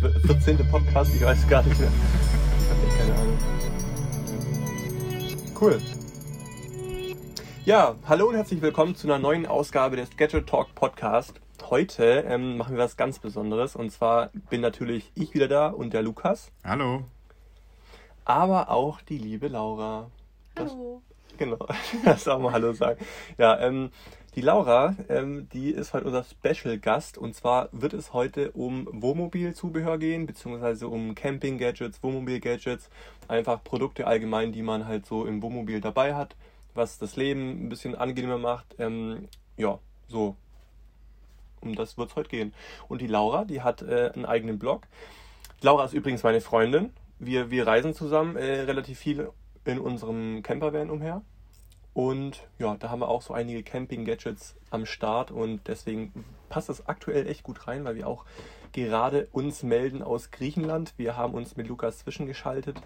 14. Podcast, ich weiß gar nicht mehr. Ich habe echt keine Ahnung. Cool. Ja, hallo und herzlich willkommen zu einer neuen Ausgabe des Gadget Talk Podcast. Heute machen wir was ganz Besonderes und zwar bin natürlich ich wieder da und der Lukas. Hallo. Aber auch die liebe Laura. Hallo. Genau, das auch mal Hallo sagen. Ja, die Laura, die ist heute unser Special-Gast und zwar wird es heute um Wohnmobil-Zubehör gehen, beziehungsweise um Camping-Gadgets, Wohnmobil-Gadgets, einfach Produkte allgemein, die man halt so im Wohnmobil dabei hat, was das Leben ein bisschen angenehmer macht. Ja, so. Um das wird es heute gehen. Und die Laura, die hat einen eigenen Blog. Laura ist übrigens meine Freundin. Wir reisen zusammen relativ viel in unserem Campervan umher. Und ja, da haben wir auch so einige Camping-Gadgets am Start und deswegen passt das aktuell echt gut rein, weil wir auch gerade uns melden aus Griechenland. Wir haben uns mit Lukas zwischengeschaltet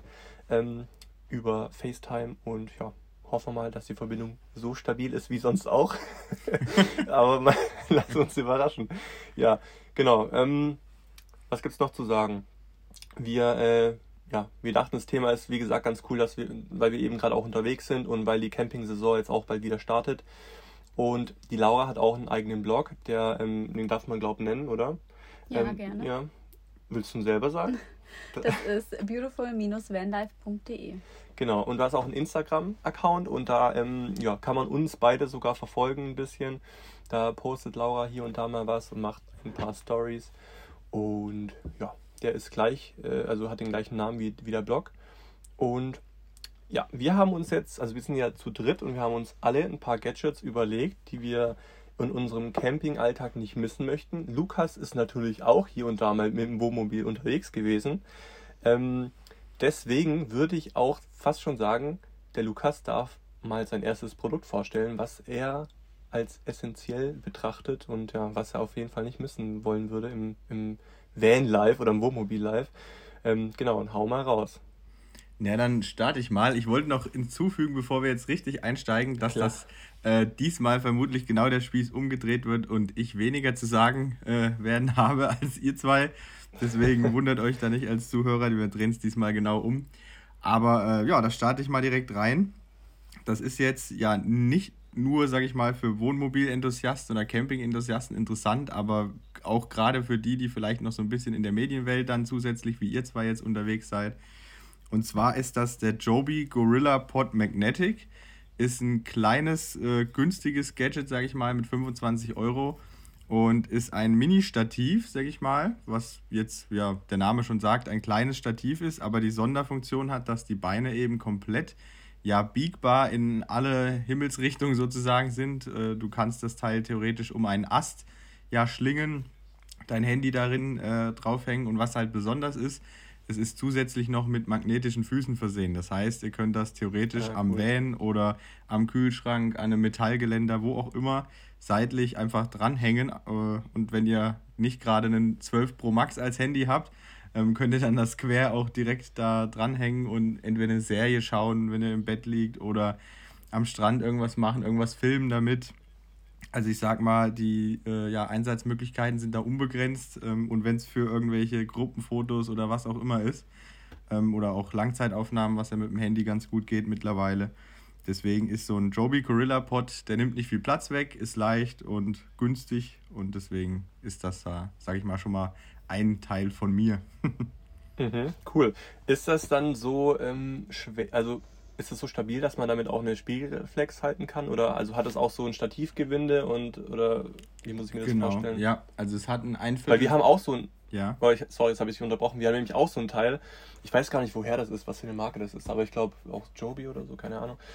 über FaceTime und ja, hoffen wir mal, dass die Verbindung so stabil ist wie sonst auch. Aber lass uns überraschen. Ja, genau. Was gibt's noch zu sagen? Wir dachten, das Thema ist, wie gesagt, ganz cool, weil wir eben gerade auch unterwegs sind und weil die Camping-Saison jetzt auch bald wieder startet. Und die Laura hat auch einen eigenen Blog, den darf man, glaube ich, nennen, oder? Ja, gerne. Ja. Willst du ihn selber sagen? Das ist beautiful-vanlife.de. Genau, und du hast auch einen Instagram-Account und da kann man uns beide sogar verfolgen ein bisschen. Da postet Laura hier und da mal was und macht ein paar Stories. Und ja, der ist gleich, hat den gleichen Namen wie der Blog. Und ja, wir sind ja zu dritt und wir haben uns alle ein paar Gadgets überlegt, die wir in unserem Campingalltag nicht missen möchten. Lukas ist natürlich auch hier und da mal mit dem Wohnmobil unterwegs gewesen. Deswegen würde ich auch fast schon sagen, der Lukas darf mal sein erstes Produkt vorstellen, was er als essentiell betrachtet und ja, was er auf jeden Fall nicht missen wollen würde im Vanlife oder im Wohnmobil-Life. Genau, und hau mal raus. Na, dann starte ich mal. Ich wollte noch hinzufügen, bevor wir jetzt richtig einsteigen, dass das diesmal vermutlich genau der Spieß umgedreht wird und ich weniger zu sagen werden habe als ihr zwei. Deswegen wundert euch da nicht als Zuhörer, wir drehen es diesmal genau um. Aber da starte ich mal direkt rein. Das ist jetzt ja nicht nur, sage ich mal, für Wohnmobil-Enthusiasten oder Camping-Enthusiasten interessant, aber auch gerade für die vielleicht noch so ein bisschen in der Medienwelt dann zusätzlich, wie ihr zwei jetzt unterwegs seid. Und zwar ist das der Joby Gorilla Pod Magnetic. Ist ein kleines, günstiges Gadget, sage ich mal, mit 25 € und ist ein Mini-Stativ, sage ich mal, was jetzt, ja, der Name schon sagt, ein kleines Stativ ist, aber die Sonderfunktion hat, dass die Beine eben komplett biegbar in alle Himmelsrichtungen sozusagen sind. Du kannst das Teil theoretisch um einen Ast schlingen, dein Handy darin draufhängen und was halt besonders ist, es ist zusätzlich noch mit magnetischen Füßen versehen. Das heißt, ihr könnt das theoretisch am Van oder am Kühlschrank, an einem Metallgeländer, wo auch immer, seitlich einfach dranhängen. Und wenn ihr nicht gerade einen 12 Pro Max als Handy habt, könnt ihr dann das quer auch direkt da dranhängen und entweder eine Serie schauen, wenn ihr im Bett liegt, oder am Strand irgendwas machen, irgendwas filmen damit. Also ich sag mal, die Einsatzmöglichkeiten sind da unbegrenzt und wenn es für irgendwelche Gruppenfotos oder was auch immer ist oder auch Langzeitaufnahmen, was ja mit dem Handy ganz gut geht mittlerweile. Deswegen ist so ein Joby Gorilla Pod, der nimmt nicht viel Platz weg, ist leicht und günstig und deswegen ist das da, sag ich mal, schon mal ein Teil von mir. Cool. Ist das dann so schwer, also ist es so stabil, dass man damit auch eine Spiegelreflex halten kann? Oder also hat es auch so ein Stativgewinde oder wie muss ich mir das vorstellen? Ja, also es hat ein Einviertel. Weil wir haben auch so ein, Ja. sorry, jetzt habe ich dich unterbrochen, wir haben nämlich auch so ein Teil, ich weiß gar nicht, woher das ist, was für eine Marke das ist, aber ich glaube auch Joby oder so, keine Ahnung.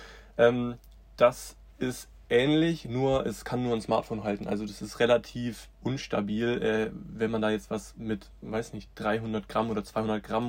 Das ist ähnlich, nur es kann nur ein Smartphone halten, also das ist relativ unstabil, wenn man da jetzt was mit, weiß nicht, 300 Gramm oder 200 Gramm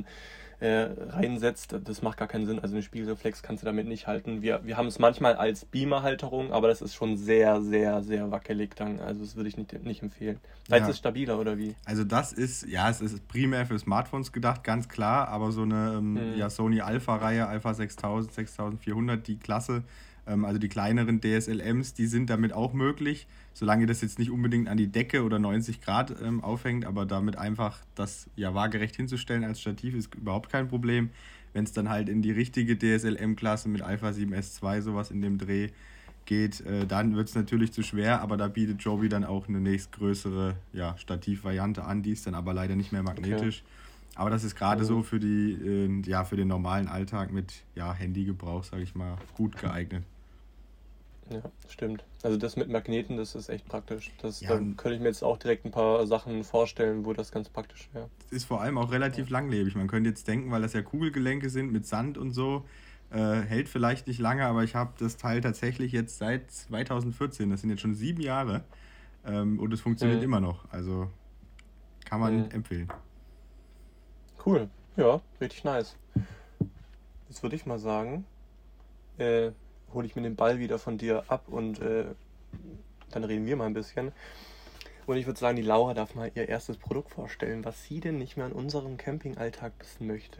reinsetzt, das macht gar keinen Sinn, also eine Spiegelreflex kannst du damit nicht halten. Wir haben es manchmal als Beamer-Halterung, aber das ist schon sehr, sehr, sehr wackelig dann, also das würde ich nicht empfehlen. Ist es stabiler oder wie? Also das ist, es ist primär für Smartphones gedacht, ganz klar, aber so eine Sony Alpha-Reihe, Alpha 6000, 6400, die Klasse, Also die kleineren DSLMs, die sind damit auch möglich, solange das jetzt nicht unbedingt an die Decke oder 90 Grad aufhängt, aber damit einfach das ja waagerecht hinzustellen als Stativ ist überhaupt kein Problem. Wenn es dann halt in die richtige DSLM-Klasse mit Alpha 7S2 sowas in dem Dreh geht, dann wird es natürlich zu schwer, aber da bietet Joby dann auch eine nächstgrößere Stativvariante an, die ist dann aber leider nicht mehr magnetisch. Okay. Aber das ist gerade so für die für den normalen Alltag mit Handygebrauch, sage ich mal, gut geeignet. Ja, stimmt. Also das mit Magneten, das ist echt praktisch. Da könnte ich mir jetzt auch direkt ein paar Sachen vorstellen, wo das ganz praktisch wäre. Ist vor allem auch relativ langlebig. Man könnte jetzt denken, weil das ja Kugelgelenke sind mit Sand und so, hält vielleicht nicht lange, aber ich habe das Teil tatsächlich jetzt seit 2014, das sind jetzt schon 7 Jahre, und es funktioniert immer noch. Also kann man empfehlen. Cool, ja, richtig nice. Jetzt würde ich mal sagen, hole ich mir den Ball wieder von dir ab und dann reden wir mal ein bisschen. Und ich würde sagen, die Laura darf mal ihr erstes Produkt vorstellen, was sie denn nicht mehr in unserem Campingalltag wissen möchte.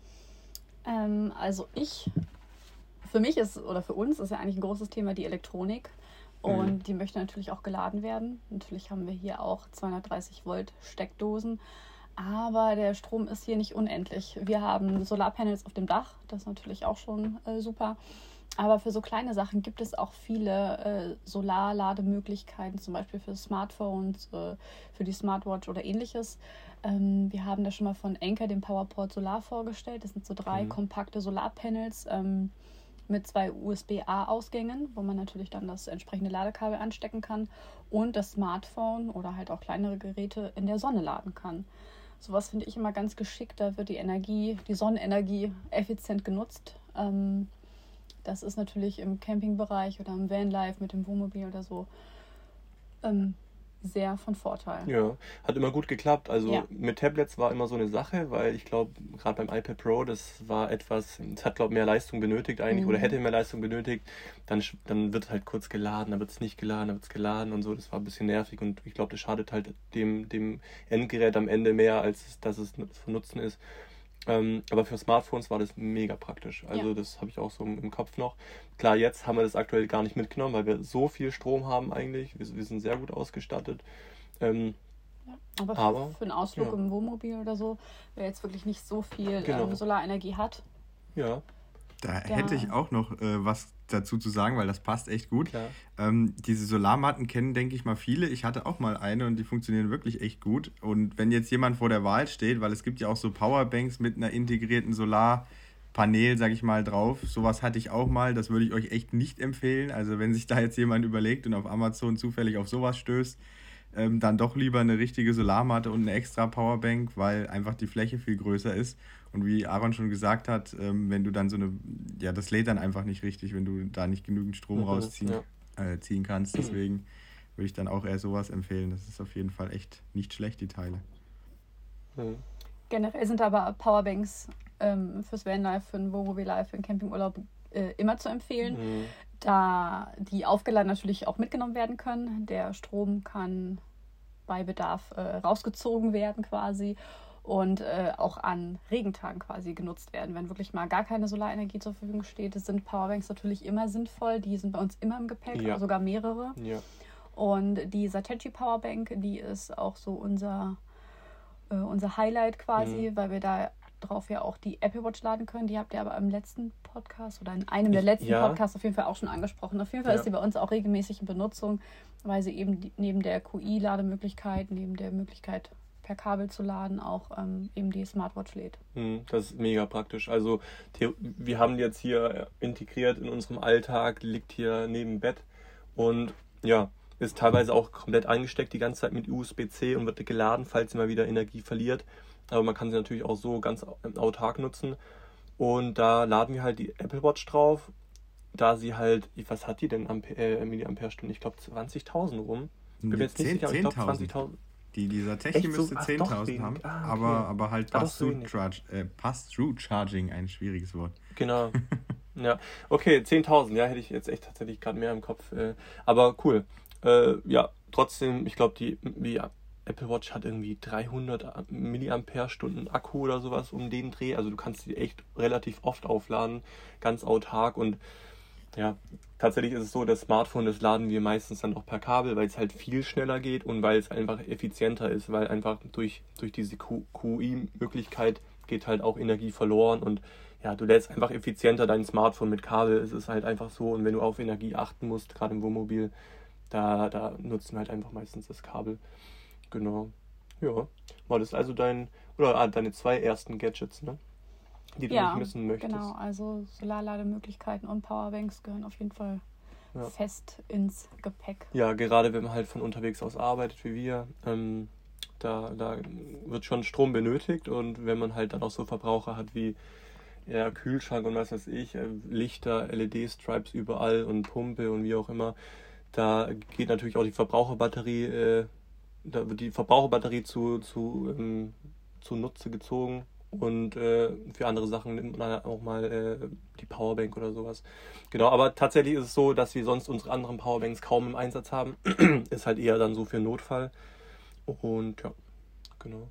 Also für mich für uns ist ja eigentlich ein großes Thema die Elektronik und die möchte natürlich auch geladen werden. Natürlich haben wir hier auch 230 Volt Steckdosen, aber der Strom ist hier nicht unendlich. Wir haben Solarpanels auf dem Dach, das ist natürlich auch schon super. Aber für so kleine Sachen gibt es auch viele Solarlademöglichkeiten, zum Beispiel für Smartphones, für die Smartwatch oder ähnliches. Wir haben da schon mal von Anker den PowerPort Solar vorgestellt. Das sind so 3 kompakte Solarpanels mit 2 USB-A-Ausgängen, wo man natürlich dann das entsprechende Ladekabel anstecken kann und das Smartphone oder halt auch kleinere Geräte in der Sonne laden kann. Sowas finde ich immer ganz geschickt. Da wird die Sonnenenergie effizient genutzt. Das ist natürlich im Campingbereich oder im Vanlife mit dem Wohnmobil oder so sehr von Vorteil. Ja, hat immer gut geklappt. Also mit Tablets war immer so eine Sache, weil ich glaube, gerade beim iPad Pro, das hat glaube mehr Leistung benötigt eigentlich oder hätte mehr Leistung benötigt. Dann wird halt kurz geladen, dann wird es nicht geladen, dann wird es geladen und so. Das war ein bisschen nervig und ich glaube, das schadet halt dem Endgerät am Ende mehr, als dass es von Nutzen ist. Aber für Smartphones war das mega praktisch. Also das habe ich auch so im Kopf noch. Klar, jetzt haben wir das aktuell gar nicht mitgenommen, weil wir so viel Strom haben eigentlich. Wir sind sehr gut ausgestattet. Aber für einen Ausflug im Wohnmobil oder so, wer jetzt wirklich nicht so viel Solarenergie hat. Ja. Da hätte ich auch noch was dazu zu sagen, weil das passt echt gut. Diese Solarmatten kennen, denke ich mal, viele. Ich hatte auch mal eine und die funktionieren wirklich echt gut. Und wenn jetzt jemand vor der Wahl steht, weil es gibt ja auch so Powerbanks mit einer integrierten Solarpanel, sage ich mal, drauf. Sowas hatte ich auch mal. Das würde ich euch echt nicht empfehlen. Also wenn sich da jetzt jemand überlegt und auf Amazon zufällig auf sowas stößt, dann doch lieber eine richtige Solarmatte und eine extra Powerbank, weil einfach die Fläche viel größer ist. Und wie Aaron schon gesagt hat, wenn du dann das lädt dann einfach nicht richtig, wenn du da nicht genügend Strom ziehen kannst. Deswegen würde ich dann auch eher sowas empfehlen. Das ist auf jeden Fall echt nicht schlecht, die Teile. Generell sind aber Powerbanks fürs Vanlife, für den Wohnmobil-Life, für den Campingurlaub immer zu empfehlen, da die aufgeladen natürlich auch mitgenommen werden können. Der Strom kann bei Bedarf rausgezogen werden quasi. Und auch an Regentagen quasi genutzt werden. Wenn wirklich mal gar keine Solarenergie zur Verfügung steht, sind Powerbanks natürlich immer sinnvoll. Die sind bei uns immer im Gepäck, sogar mehrere. Ja. Und die Satechi Powerbank, die ist auch so unser Highlight quasi, weil wir da drauf ja auch die Apple Watch laden können. Die habt ihr aber im letzten Podcast oder in einem der letzten Podcasts auf jeden Fall auch schon angesprochen. Auf jeden Fall ist sie bei uns auch regelmäßig in Benutzung, weil sie eben neben der QI-Lademöglichkeit, neben der Möglichkeit per Kabel zu laden, auch eben die Smartwatch lädt. Das ist mega praktisch. Also wir haben die jetzt hier integriert in unserem Alltag, liegt hier neben dem Bett und ist teilweise auch komplett eingesteckt die ganze Zeit mit USB-C und wird geladen, falls sie mal wieder Energie verliert. Aber man kann sie natürlich auch so ganz autark nutzen. Und da laden wir halt die Apple Watch drauf, da sie halt, was hat die denn Milliampere-Stunden? Ich glaube 20.000 rum. Ich bin mir jetzt nicht sicher, aber ich glaube 20.000. Dieser Techie müsste 10.000 haben, okay. aber halt Pass-Through-Charging, ein schwieriges Wort. Genau. Ja, okay, 10.000, hätte ich jetzt echt tatsächlich gerade mehr im Kopf. Aber cool. Trotzdem, ich glaube, die Apple Watch hat irgendwie 300 Milliampere-Stunden Akku oder sowas um den Dreh. Also du kannst die echt relativ oft aufladen, ganz autark und Ja, tatsächlich ist es so, das Smartphone, das laden wir meistens dann auch per Kabel, weil es halt viel schneller geht und weil es einfach effizienter ist, weil einfach durch diese QI-Möglichkeit geht halt auch Energie verloren und ja, du lädst einfach effizienter dein Smartphone mit Kabel. Es ist halt einfach so und wenn du auf Energie achten musst, gerade im Wohnmobil, da nutzen wir halt einfach meistens das Kabel. Genau. Ja, war das also deine 2 ersten Gadgets, ne? Die du nicht missen möchtest. Genau, also Solarlademöglichkein und Powerbanks gehören auf jeden Fall fest ins Gepäck. Ja, gerade wenn man halt von unterwegs aus arbeitet wie wir, da wird schon Strom benötigt und wenn man halt dann auch so Verbraucher hat wie Kühlschrank und was weiß ich, Lichter, LED-Stripes überall und Pumpe und wie auch immer, da geht natürlich auch die Verbraucherbatterie, da wird die Verbraucherbatterie zu Nutze gezogen. Und für andere Sachen nimmt man auch mal die Powerbank oder sowas. Genau, aber tatsächlich ist es so, dass wir sonst unsere anderen Powerbanks kaum im Einsatz haben. Ist halt eher dann so für Notfall. Und ja, genau.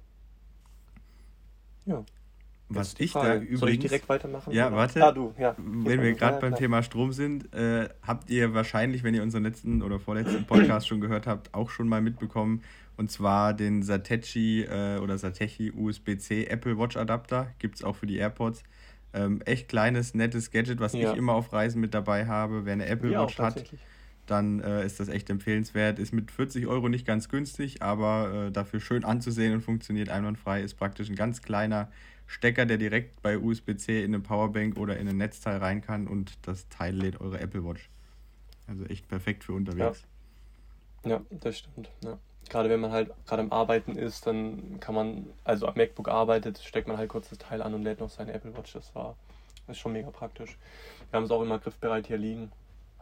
Ja. Was ich da übrigens... Soll ich direkt weitermachen? Ja, warte. Du, ja. Wenn wir gerade beim Thema Strom sind, habt ihr wahrscheinlich, wenn ihr unseren letzten oder vorletzten Podcast schon gehört habt, auch schon mal mitbekommen. Und zwar den Satechi USB-C Apple Watch Adapter. Gibt es auch für die AirPods. Echt kleines, nettes Gadget, was ich immer auf Reisen mit dabei habe. Wer eine Apple Watch hat, dann ist das echt empfehlenswert. Ist mit 40 € nicht ganz günstig, aber dafür schön anzusehen und funktioniert einwandfrei. Ist praktisch ein ganz kleiner Stecker, der direkt bei USB-C in eine Powerbank oder in ein Netzteil rein kann und das Teil lädt eure Apple Watch. Also echt perfekt für unterwegs. Ja, das stimmt. Ja. Gerade wenn man halt gerade am Arbeiten ist, dann kann man, also am MacBook arbeitet, steckt man halt kurz das Teil an und lädt noch seine Apple Watch. Das ist schon mega praktisch. Wir haben es auch immer griffbereit hier liegen.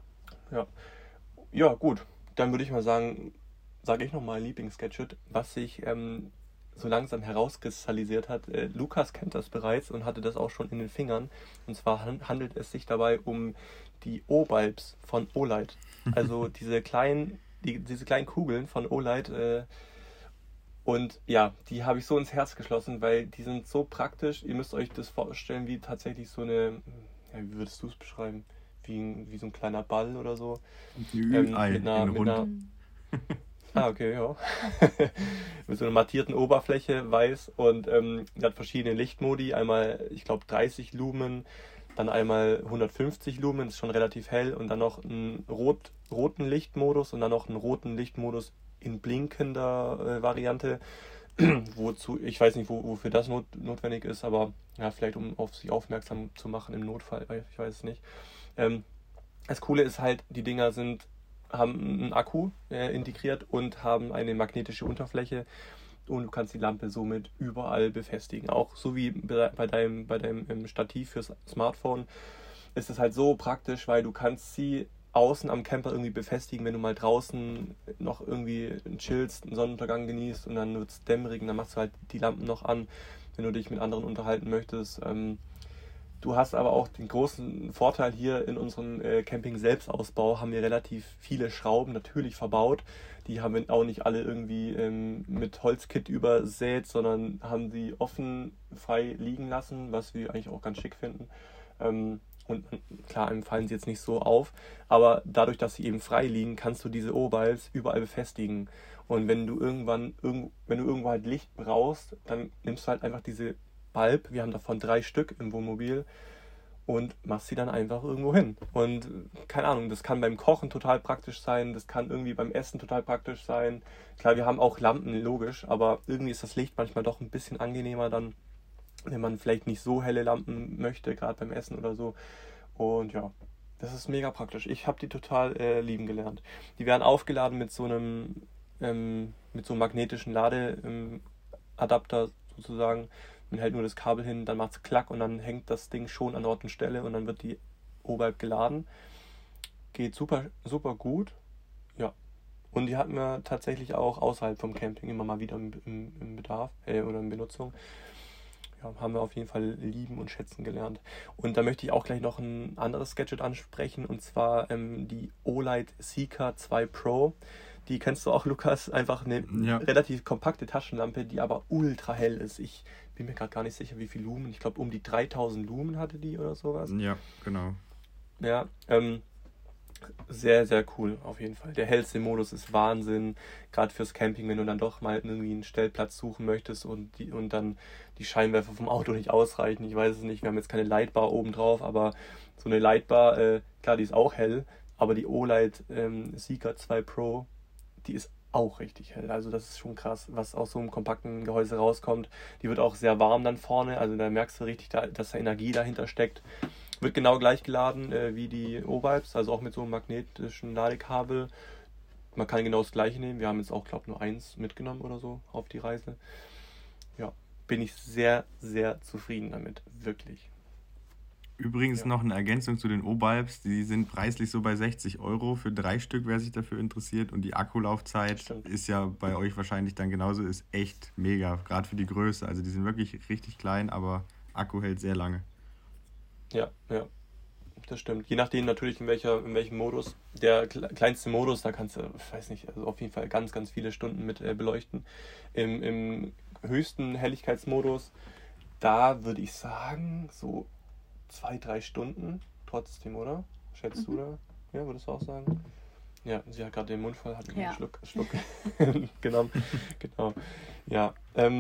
Ja, gut. Dann würde ich mal sagen, sage ich nochmal Lieblingsgadget, was sich so langsam herauskristallisiert hat. Lukas kennt das bereits und hatte das auch schon in den Fingern. Und zwar handelt es sich dabei um die O-Bulbs von Olight. Also diese kleinen Kugeln von Olight. Und ja, die habe ich so ins Herz geschlossen, weil die sind so praktisch. Ihr müsst euch das vorstellen wie tatsächlich so eine, wie würdest du es beschreiben? Wie so ein kleiner Ball oder so. Mit einer okay, ja. Mit so einer mattierten Oberfläche, weiß und die hat verschiedene Lichtmodi. Einmal, ich glaube, 30 Lumen, dann einmal 150 Lumen, ist schon relativ hell und dann noch einen roten Lichtmodus und dann noch einen roten Lichtmodus in blinkender Variante. Wozu, ich weiß nicht, wofür das notwendig ist, aber ja, vielleicht um auf sich aufmerksam zu machen im Notfall, ich weiß es nicht. Das Coole ist halt, die Dinger haben einen Akku integriert und haben eine magnetische Unterfläche und du kannst die Lampe somit überall befestigen. Auch so wie bei deinem Stativ fürs Smartphone ist es halt so praktisch, weil du kannst sie außen am Camper irgendwie befestigen, wenn du mal draußen noch irgendwie chillst, einen Sonnenuntergang genießt und dann wird es dämmerig und dann machst du halt die Lampen noch an, wenn du dich mit anderen unterhalten möchtest. Du hast aber auch den großen Vorteil hier in unserem Camping-Selbstausbau, haben wir relativ viele Schrauben natürlich verbaut. Die haben wir auch nicht alle irgendwie mit Holzkit übersät, sondern haben sie offen frei liegen lassen, was wir eigentlich auch ganz schick finden. Und klar, einem fallen sie jetzt nicht so auf, aber dadurch, dass sie eben frei liegen, kannst du diese O-Bulbs überall befestigen. Und wenn du irgendwo halt Licht brauchst, dann nimmst du halt einfach diese Bulb, wir haben davon 3 Stück im Wohnmobil und machst sie dann einfach irgendwo hin. Und keine Ahnung, das kann beim Kochen total praktisch sein, das kann irgendwie beim Essen total praktisch sein. Klar, wir haben auch Lampen, logisch, aber irgendwie ist das Licht manchmal doch ein bisschen angenehmer dann, wenn man vielleicht nicht so helle Lampen möchte, gerade beim Essen oder so. Und ja, das ist mega praktisch. Ich habe die total lieben gelernt. Die werden aufgeladen mit so einem magnetischen Ladeadapter sozusagen. Man hält nur das Kabel hin, dann macht es klack und dann hängt das Ding schon an Ort und Stelle und dann wird die O-Bulb geladen. Geht super, super gut. Ja. Und die hatten wir tatsächlich auch außerhalb vom Camping immer mal wieder im Bedarf oder in Benutzung. Ja, haben wir auf jeden Fall lieben und schätzen gelernt. Und da möchte ich auch gleich noch ein anderes Gadget ansprechen und zwar die Olight Seeker 2 Pro. Die kennst du auch, Lukas, einfach eine relativ kompakte Taschenlampe, die aber ultra hell ist. Ich bin mir gerade gar nicht sicher, wie viel Lumen. Ich glaube, um die 3000 Lumen hatte die oder sowas. Ja, genau. Ja, sehr, sehr cool auf jeden Fall. Der hellste Modus ist Wahnsinn, gerade fürs Camping, wenn du dann doch mal irgendwie einen Stellplatz suchen möchtest und dann die Scheinwerfer vom Auto nicht ausreichen. Ich weiß es nicht, wir haben jetzt keine Lightbar oben drauf, aber so eine Lightbar, klar, die ist auch hell, aber die OLED Seeker 2 Pro, die ist auch richtig hell. Also das ist schon krass, was aus so einem kompakten Gehäuse rauskommt. Die wird auch sehr warm dann vorne, also da merkst du richtig, dass da Energie dahinter steckt. Wird genau gleich geladen wie die O-Vibes, also auch mit so einem magnetischen Ladekabel. Man kann genau das gleiche nehmen. Wir haben jetzt auch, glaube ich, nur eins mitgenommen oder so auf die Reise. Ja, bin ich sehr, sehr zufrieden damit. Wirklich. Übrigens Ja, noch eine Ergänzung zu den O-Bulbs, die sind preislich so bei 60 € für 3 Stück, wer sich dafür interessiert. Und die Akkulaufzeit stimmt. ist ja bei euch wahrscheinlich dann genauso, ist echt mega, gerade für die Größe. Also die sind wirklich richtig klein, aber Akku hält sehr lange. Ja, ja, das stimmt. Je nachdem natürlich in welchem Modus. Der kleinste Modus, da kannst du, ich weiß nicht, also auf jeden Fall ganz, ganz viele Stunden mit beleuchten. Im höchsten Helligkeitsmodus, da würde ich sagen, so 2, 3 Stunden trotzdem, oder? Schätzt du Mhm. da? Ja, würdest du auch sagen? Ja, sie hat gerade den Mund voll, hat einen Ja. Schluck genommen. Genau. Ja,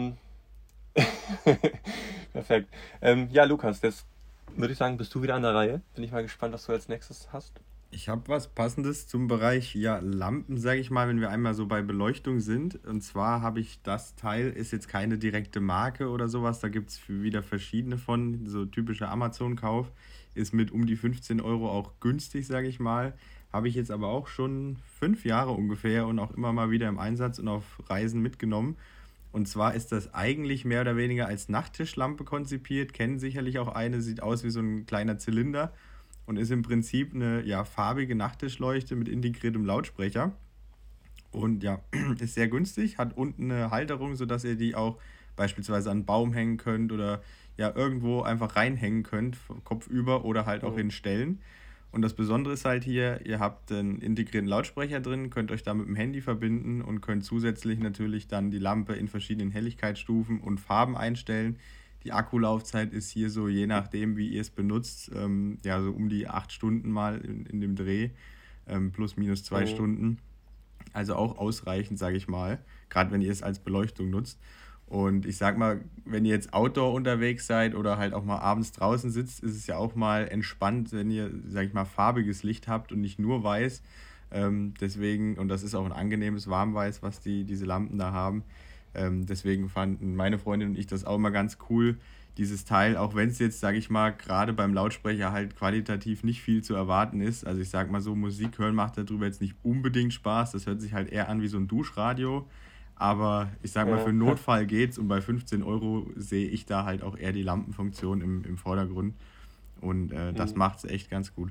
perfekt. Ja, Lukas, das würde ich sagen, bist du wieder an der Reihe. Bin ich mal gespannt, was du als nächstes hast. Ich habe was Passendes zum Bereich ja, Lampen, sage ich mal, wenn wir einmal so bei Beleuchtung sind. Und zwar habe ich das Teil, ist jetzt keine direkte Marke oder sowas, da gibt es wieder verschiedene von, so typischer Amazon-Kauf, ist mit um die 15 € auch günstig, sage ich mal. Habe ich jetzt aber auch schon 5 Jahre ungefähr und auch immer mal wieder im Einsatz und auf Reisen mitgenommen. Und zwar ist das eigentlich mehr oder weniger als Nachttischlampe konzipiert, kennen sicherlich auch eine, sieht aus wie so ein kleiner Zylinder und ist im Prinzip eine ja, farbige Nachttischleuchte mit integriertem Lautsprecher. Und ja, ist sehr günstig, hat unten eine Halterung, sodass ihr die auch beispielsweise an einen Baum hängen könnt oder ja irgendwo einfach reinhängen könnt, kopfüber oder halt auch Mhm. in Stellen. Und das Besondere ist halt hier, ihr habt einen integrierten Lautsprecher drin, könnt euch da mit dem Handy verbinden und könnt zusätzlich natürlich dann die Lampe in verschiedenen Helligkeitsstufen und Farben einstellen. Die Akkulaufzeit ist hier so, je nachdem, wie ihr es benutzt, ja, so um die 8 Stunden mal in dem Dreh, plus minus zwei Mhm. Stunden. Also auch ausreichend, sage ich mal, gerade wenn ihr es als Beleuchtung nutzt. Und ich sag mal, wenn ihr jetzt Outdoor unterwegs seid oder halt auch mal abends draußen sitzt, ist es ja auch mal entspannt, wenn ihr, sag ich mal, farbiges Licht habt und nicht nur weiß. Deswegen, und das ist auch ein angenehmes Warmweiß, was diese Lampen da haben. Deswegen fanden meine Freundin und ich das auch mal ganz cool, dieses Teil, auch wenn es jetzt, sage ich mal, gerade beim Lautsprecher halt qualitativ nicht viel zu erwarten ist. Also ich sag mal so, Musik hören macht darüber jetzt nicht unbedingt Spaß. Das hört sich halt eher an wie so ein Duschradio. Aber ich sag mal, für Ja, einen Notfall geht's und bei 15 € sehe ich da halt auch eher die Lampenfunktion im Vordergrund. Und das mhm. macht's echt ganz gut.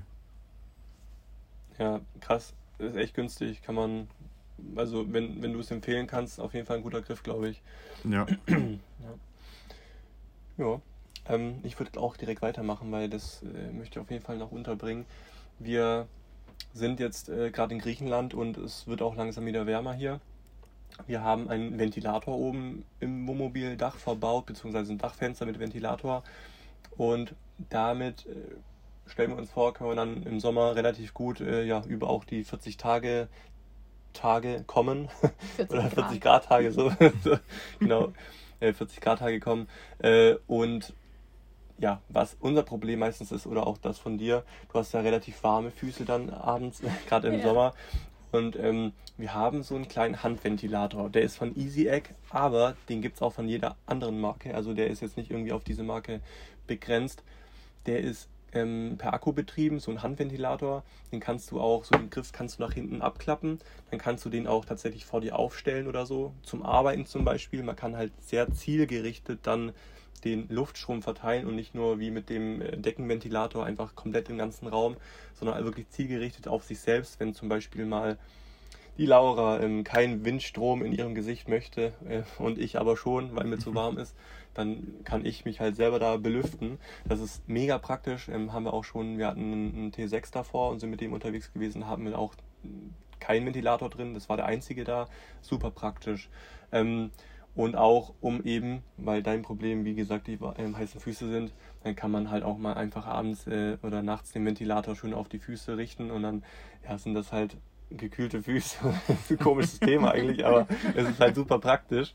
Ja, krass. Ist echt günstig. Kann man, also wenn du es empfehlen kannst, auf jeden Fall ein guter Griff, glaube ich. Ja, Ja. Ja. Ich würde auch direkt weitermachen, weil das möchte ich auf jeden Fall noch unterbringen. Wir sind jetzt gerade in Griechenland und es wird auch langsam wieder wärmer hier. Wir haben einen Ventilator oben im Wohnmobildach verbaut, beziehungsweise ein Dachfenster mit Ventilator. Und damit stellen wir uns vor, können wir dann im Sommer relativ gut ja, über auch die 40 Tage kommen. 40 Oder 40 Grad. Grad Tage so. So, genau, 40 Grad Tage kommen. Und ja, was unser Problem meistens ist, oder auch das von dir, du hast ja relativ warme Füße dann abends, gerade im Ja. Sommer. Und wir haben so einen kleinen Handventilator. Der ist von EasyEgg, aber den gibt es auch von jeder anderen Marke. Also der ist jetzt nicht irgendwie auf diese Marke begrenzt. Der ist per Akku betrieben, so ein Handventilator. Den kannst du auch, so den Griff kannst du nach hinten abklappen. Dann kannst du den auch tatsächlich vor dir aufstellen oder so. Zum Arbeiten zum Beispiel. Man kann halt sehr zielgerichtet dann den Luftstrom verteilen und nicht nur wie mit dem Deckenventilator einfach komplett im ganzen Raum, sondern wirklich zielgerichtet auf sich selbst, wenn zum Beispiel mal die Laura keinen Windstrom in ihrem Gesicht möchte und ich aber schon, weil mir zu warm ist, dann kann ich mich halt selber da belüften. Das ist mega praktisch. Haben wir auch schon, wir hatten einen T6 davor und sind mit dem unterwegs gewesen, haben wir auch keinen Ventilator drin, das war der einzige da. Super praktisch. Und auch um eben, weil dein Problem, wie gesagt, die heißen Füße sind, dann kann man halt auch mal einfach abends oder nachts den Ventilator schön auf die Füße richten und dann sind das halt gekühlte Füße. Das ist ein komisches Thema eigentlich, aber es ist halt super praktisch.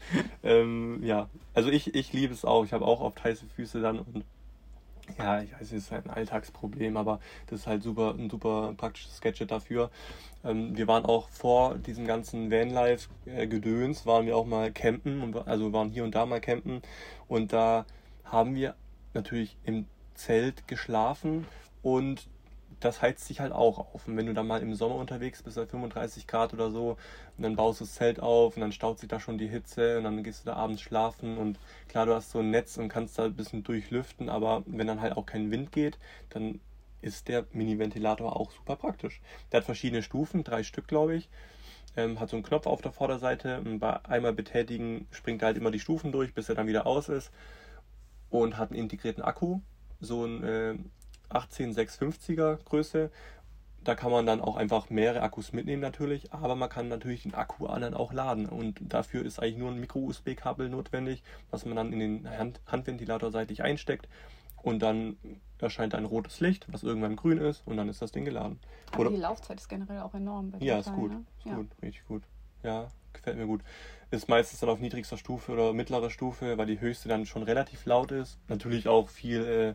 Also ich liebe es auch. Ich habe auch oft heiße Füße dann und ja, ich weiß, es ist halt ein Alltagsproblem, aber das ist halt ein super praktisches Gadget dafür. Wir waren auch vor diesem ganzen Vanlife-Gedöns, waren wir auch mal campen, also waren hier und da mal campen und da haben wir natürlich im Zelt geschlafen und das heizt sich halt auch auf. Und wenn du dann mal im Sommer unterwegs bist, bei 35 Grad oder so, und dann baust du das Zelt auf und dann staut sich da schon die Hitze und dann gehst du da abends schlafen und klar, du hast so ein Netz und kannst da ein bisschen durchlüften, aber wenn dann halt auch kein Wind geht, dann ist der Mini-Ventilator auch super praktisch. Der hat verschiedene Stufen, 3 Stück, glaube ich. Hat so einen Knopf auf der Vorderseite und bei einmal betätigen springt er halt immer die Stufen durch, bis er dann wieder aus ist und hat einen integrierten Akku, so ein 18650er Größe. Da kann man dann auch einfach mehrere Akkus mitnehmen natürlich, aber man kann natürlich den Akku dann auch laden und dafür ist eigentlich nur ein Micro-USB-Kabel notwendig, was man dann in den Handventilator seitlich einsteckt und dann erscheint ein rotes Licht, was irgendwann grün ist und dann ist das Ding geladen. Aber die Laufzeit ist generell auch enorm. Ja, ist gut. Ne? Ist gut, richtig gut. Ja, gefällt mir gut. Ist meistens dann auf niedrigster Stufe oder mittlerer Stufe, weil die höchste dann schon relativ laut ist. Natürlich auch viel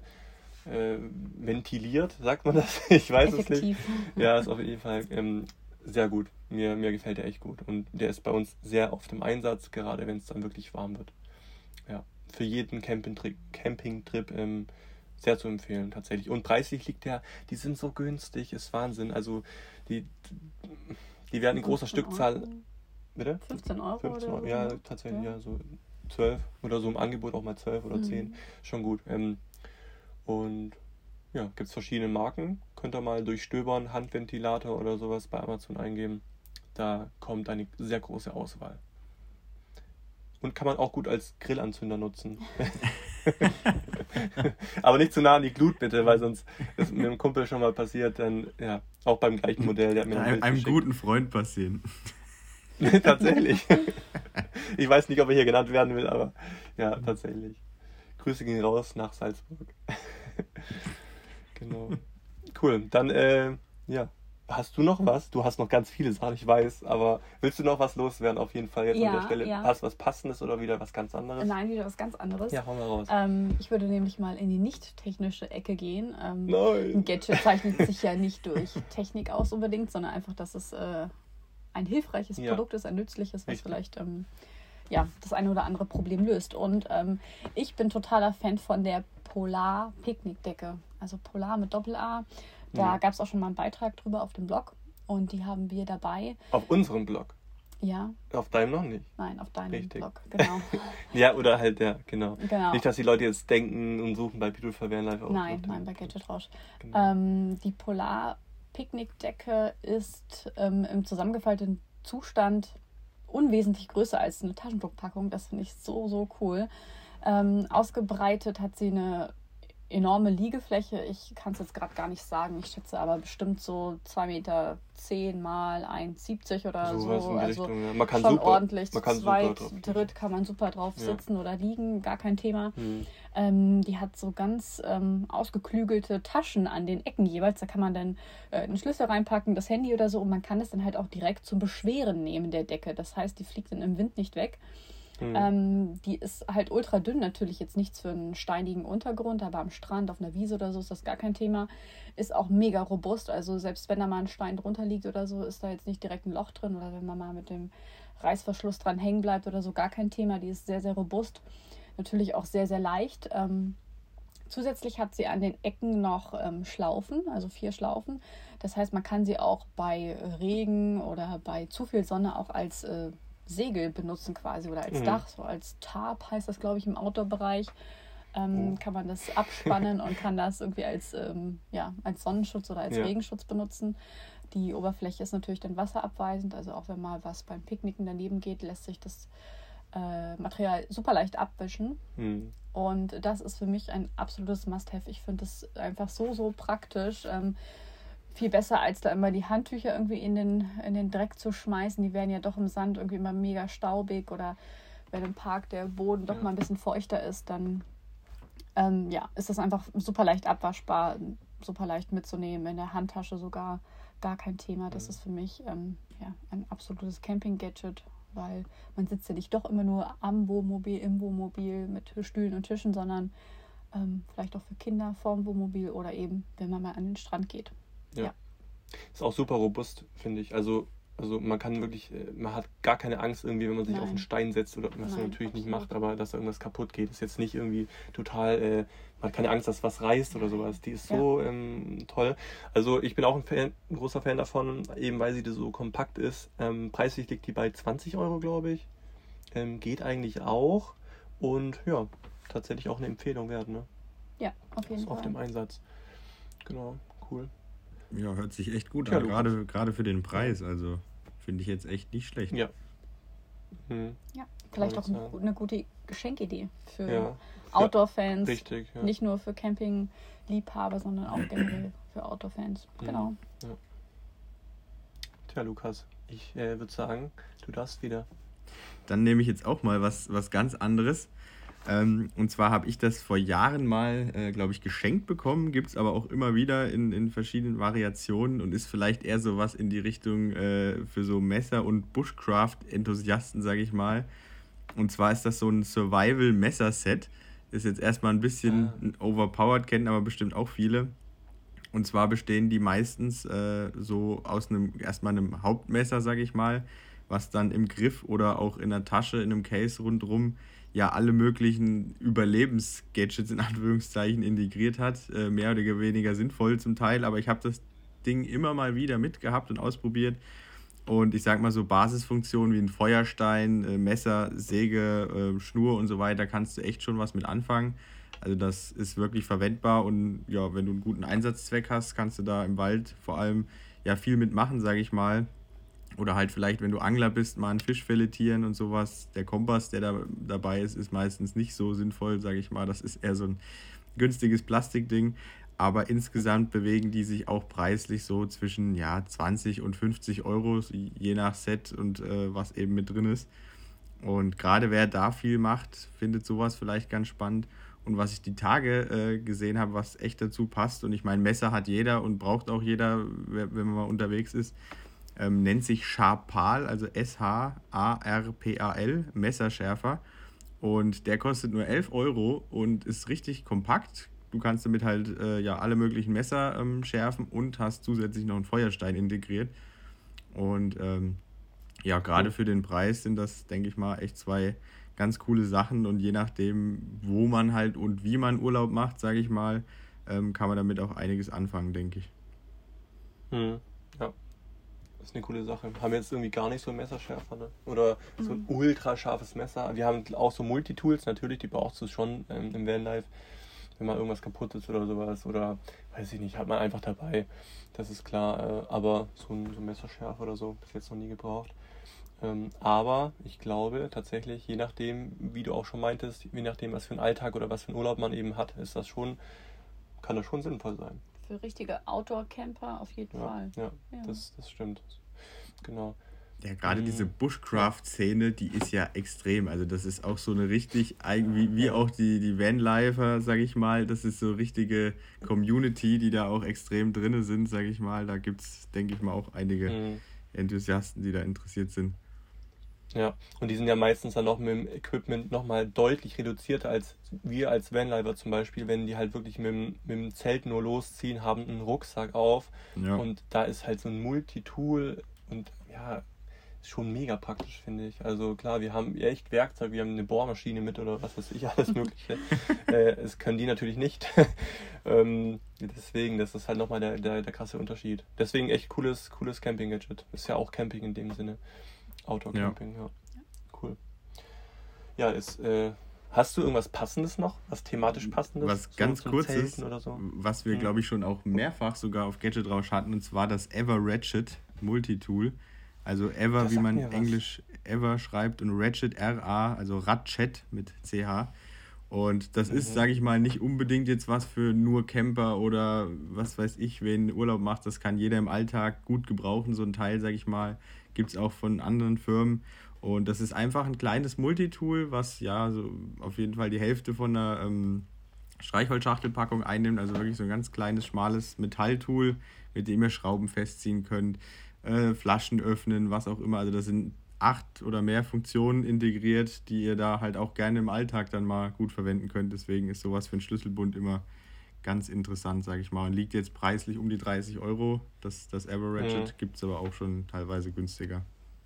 ventiliert, sagt man das? Ich weiß Effektiv. es nicht. Ja, ist auf jeden Fall sehr gut. Mir gefällt der echt gut. Und der ist bei uns sehr oft im Einsatz, gerade wenn es dann wirklich warm wird. Ja, für jeden Campingtrip sehr zu empfehlen tatsächlich. Und preislich liegt der, die sind so günstig, ist Wahnsinn. Also die werden in großer Stückzahl. Bitte? 15 Euro 15 oder so? Ja, tatsächlich, ja, so 12 oder so im Angebot auch mal 12 oder 10. Schon gut. Und ja, gibt es verschiedene Marken. Könnt ihr mal durchstöbern, Handventilator oder sowas bei Amazon eingeben. Da kommt eine sehr große Auswahl. Und kann man auch gut als Grillanzünder nutzen. Aber nicht zu nah an die Glut bitte, weil sonst ist mit dem Kumpel schon mal passiert, dann ja, auch beim gleichen Modell, der hat mir einem guten Freund passieren. Tatsächlich. Ich weiß nicht, ob er hier genannt werden will, aber ja, tatsächlich. Grüße gehen raus nach Salzburg. Genau. Cool. Dann, hast du noch was? Du hast noch ganz viele Sachen, ich weiß, aber willst du noch was loswerden auf jeden Fall jetzt an der Stelle? Ja. Hast du was Passendes oder wieder was ganz anderes? Nein, wieder was ganz anderes. Ja, hau mal raus. Ich würde nämlich mal in die nicht-technische Ecke gehen. Nein. Ein Gadget zeichnet sich ja nicht durch Technik aus unbedingt, sondern einfach, dass es ein hilfreiches Produkt ist, ein nützliches, was vielleicht das eine oder andere Problem löst. Und ich bin totaler Fan von der Polar Picknickdecke. Also Polar mit Doppel-A. Da gab es auch schon mal einen Beitrag drüber auf dem Blog. Und die haben wir dabei. Auf unserem Blog? Ja. Auf deinem noch nicht? Nein, auf deinem Richtig. Blog, genau. Ja, oder halt, ja, genau. Genau. Nicht, dass die Leute jetzt denken und suchen bei Beautiful Vanlife. Nein, bei Gadget Rausch. Genau. Die Polar Picknickdecke ist im zusammengefalteten Zustand unwesentlich größer als eine Taschentuchpackung. Das finde ich so cool. Ausgebreitet hat sie eine enorme Liegefläche. Ich kann es jetzt gerade gar nicht sagen. Ich schätze aber bestimmt so 2,10 Meter mal 1,70 oder so. In die Also Richtung, ja. Man kann schon super, ordentlich. man kann Zu zweit, super drauf dritt kann man super drauf sitzen oder liegen. Gar kein Thema. Mhm. Die hat so ganz ausgeklügelte Taschen an den Ecken jeweils. Da kann man dann einen Schlüssel reinpacken, das Handy oder so. Und man kann es dann halt auch direkt zum Beschweren nehmen der Decke. Das heißt, die fliegt dann im Wind nicht weg. Die ist halt ultra dünn, natürlich jetzt nichts für einen steinigen Untergrund, aber am Strand, auf einer Wiese oder so ist das gar kein Thema. Ist auch mega robust, also selbst wenn da mal ein Stein drunter liegt oder so, ist da jetzt nicht direkt ein Loch drin oder wenn man mal mit dem Reißverschluss dran hängen bleibt oder so, gar kein Thema. Die ist sehr, sehr robust, natürlich auch sehr, sehr leicht. Zusätzlich hat sie an den Ecken noch Schlaufen, also 4 Schlaufen. Das heißt, man kann sie auch bei Regen oder bei zu viel Sonne auch als Segel benutzen quasi oder als Dach, so als Tarp heißt das, glaube ich, im Outdoor-Bereich. Kann man das abspannen und kann das irgendwie als Sonnenschutz oder als Regenschutz benutzen. Die Oberfläche ist natürlich dann wasserabweisend, also auch wenn mal was beim Picknicken daneben geht, lässt sich das Material super leicht abwischen. Und das ist für mich ein absolutes Must-Have. Ich finde das einfach so praktisch. Viel besser, als da immer die Handtücher irgendwie in den Dreck zu schmeißen. Die werden ja doch im Sand irgendwie immer mega staubig oder wenn im Park der Boden doch Ja. mal ein bisschen feuchter ist, dann ist das einfach super leicht abwaschbar, super leicht mitzunehmen, in der Handtasche sogar gar kein Thema. Das ist für mich ein absolutes Camping-Gadget, weil man sitzt ja nicht doch immer nur am Wohnmobil, im Wohnmobil mit Stühlen und Tischen, sondern vielleicht auch für Kinder vorm Wohnmobil oder eben, wenn man mal an den Strand geht. Ja. Ist auch super robust, finde ich. Also man kann wirklich, man hat gar keine Angst irgendwie, wenn man sich Nein. auf einen Stein setzt oder was man Nein, natürlich nicht absolut. macht, aber dass da irgendwas kaputt geht. Ist jetzt nicht irgendwie total, man hat keine Angst, dass was reißt oder sowas. Die ist so toll. Also ich bin auch ein großer Fan davon, eben weil sie so kompakt ist. Preislich liegt die bei 20 Euro, glaube ich. Geht eigentlich auch. Und ja, tatsächlich auch eine Empfehlung wert, ne? Ja, auf jeden Ist oft Fall. im Einsatz. Genau, cool. Ja, hört sich echt gut Ja, an, Lukas. gerade für den Preis. Also finde ich jetzt echt nicht schlecht. Ja. Mhm. Ja, vielleicht auch Kann man sagen. eine gute Geschenkidee für Ja. Outdoor-Fans. Richtig, ja. Nicht nur für Camping-Liebhaber, sondern auch generell für Outdoor-Fans. Mhm. Genau. Tja, Lukas, ich würde sagen, du darfst wieder. Dann nehme ich jetzt auch mal was ganz anderes. Und zwar habe ich das vor Jahren mal, glaube ich, geschenkt bekommen. Gibt es aber auch immer wieder in verschiedenen Variationen und ist vielleicht eher so was in die Richtung für so Messer- und Bushcraft-Enthusiasten, sage ich mal. Und zwar ist das so ein Survival-Messer-Set. Ist jetzt erstmal ein bisschen overpowered, kennen aber bestimmt auch viele. Und zwar bestehen die meistens so aus erstmal einem Hauptmesser, sage ich mal, was dann im Griff oder auch in der Tasche, in einem Case rundherum ja alle möglichen Überlebensgadgets in Anführungszeichen integriert hat. Mehr oder weniger sinnvoll zum Teil, aber ich habe das Ding immer mal wieder mitgehabt und ausprobiert. Und ich sag mal so Basisfunktionen wie ein Feuerstein, Messer, Säge, Schnur und so weiter, kannst du echt schon was mit anfangen. Also das ist wirklich verwendbar und ja, wenn du einen guten Einsatzzweck hast, kannst du da im Wald vor allem ja viel mitmachen, sage ich mal. Oder halt vielleicht, wenn du Angler bist, mal einen Fisch filetieren und sowas. Der Kompass, der da dabei ist meistens nicht so sinnvoll, sage ich mal. Das ist eher so ein günstiges Plastikding. Aber insgesamt bewegen die sich auch preislich so zwischen 20 und 50 Euro, je nach Set und was eben mit drin ist. Und gerade wer da viel macht, findet sowas vielleicht ganz spannend. Und was ich die Tage gesehen habe, was echt dazu passt, und ich meine, Messer hat jeder und braucht auch jeder, wenn man mal unterwegs ist, nennt sich Sharpal, also Sharpal, Messerschärfer. Und der kostet nur 11 Euro und ist richtig kompakt. Du kannst damit halt alle möglichen Messer schärfen und hast zusätzlich noch einen Feuerstein integriert. Und gerade für den Preis sind das, denke ich mal, echt zwei ganz coole Sachen. Und je nachdem, wo man halt und wie man Urlaub macht, sage ich mal, kann man damit auch einiges anfangen, denke ich. Ja, das ist eine coole Sache. Haben wir jetzt irgendwie gar nicht so einen Messerschärfer, ne? Oder so ein ultra scharfes Messer. Wir haben auch so Multitools, natürlich, die brauchst du schon im Vanlife, wenn mal irgendwas kaputt ist oder sowas. Oder, weiß ich nicht, hat man einfach dabei. Das ist klar. Aber so ein Messerschärfer oder so, bis jetzt noch nie gebraucht. Aber ich glaube tatsächlich, je nachdem, wie du auch schon meintest, je nachdem, was für einen Alltag oder was für einen Urlaub man eben hat, kann das schon sinnvoll sein. Für richtige Outdoor-Camper auf jeden Fall. Ja, Ja. das stimmt. Genau. Ja, gerade diese Bushcraft-Szene, die ist ja extrem. Also das ist auch so eine richtig, wie auch die Vanlifer, sag ich mal, das ist so richtige Community, die da auch extrem drin sind, sag ich mal. Da gibt es, denke ich mal, auch einige Enthusiasten, die da interessiert sind. Ja, und die sind ja meistens dann noch mit dem Equipment nochmal deutlich reduzierter als wir als Vanlifer zum Beispiel, wenn die halt wirklich mit dem Zelt nur losziehen, haben einen Rucksack auf Ja. und da ist halt so ein Multitool und ja, ist schon mega praktisch, finde ich. Also klar, wir haben echt Werkzeug, wir haben eine Bohrmaschine mit oder was weiß ich, alles Mögliche. Das können die natürlich nicht. Deswegen, das ist halt nochmal der krasse Unterschied. Deswegen echt cooles Camping-Gadget. Ist ja auch Camping in dem Sinne. Outdoor-Camping, ja. Cool. Ja, hast du irgendwas Passendes noch? Was thematisch Passendes? Was So ganz zum kurzes, Zelten oder so? was wir, glaube ich, schon auch mehrfach sogar auf Gadget Rausch hatten, und zwar das Ever Ratchet Multitool. Also Ever, Das wie sagt man mir was. Englisch Ever schreibt, und Ratchet RA, also Ratchet mit CH. Und das ist, sage ich mal, nicht unbedingt jetzt was für nur Camper oder was weiß ich, wen Urlaub macht. Das kann jeder im Alltag gut gebrauchen, so ein Teil, sage ich mal. Gibt es auch von anderen Firmen. Und das ist einfach ein kleines Multitool, was ja so auf jeden Fall die Hälfte von einer Streichholzschachtelpackung einnimmt. Also wirklich so ein ganz kleines, schmales Metalltool, mit dem ihr Schrauben festziehen könnt, Flaschen öffnen, was auch immer. Also da sind 8 oder mehr Funktionen integriert, die ihr da halt auch gerne im Alltag dann mal gut verwenden könnt. Deswegen ist sowas für einen Schlüsselbund immer ganz interessant, sage ich mal. Und liegt jetzt preislich um die 30 Euro. Das Ever-Ratchet gibt es aber auch schon teilweise günstiger.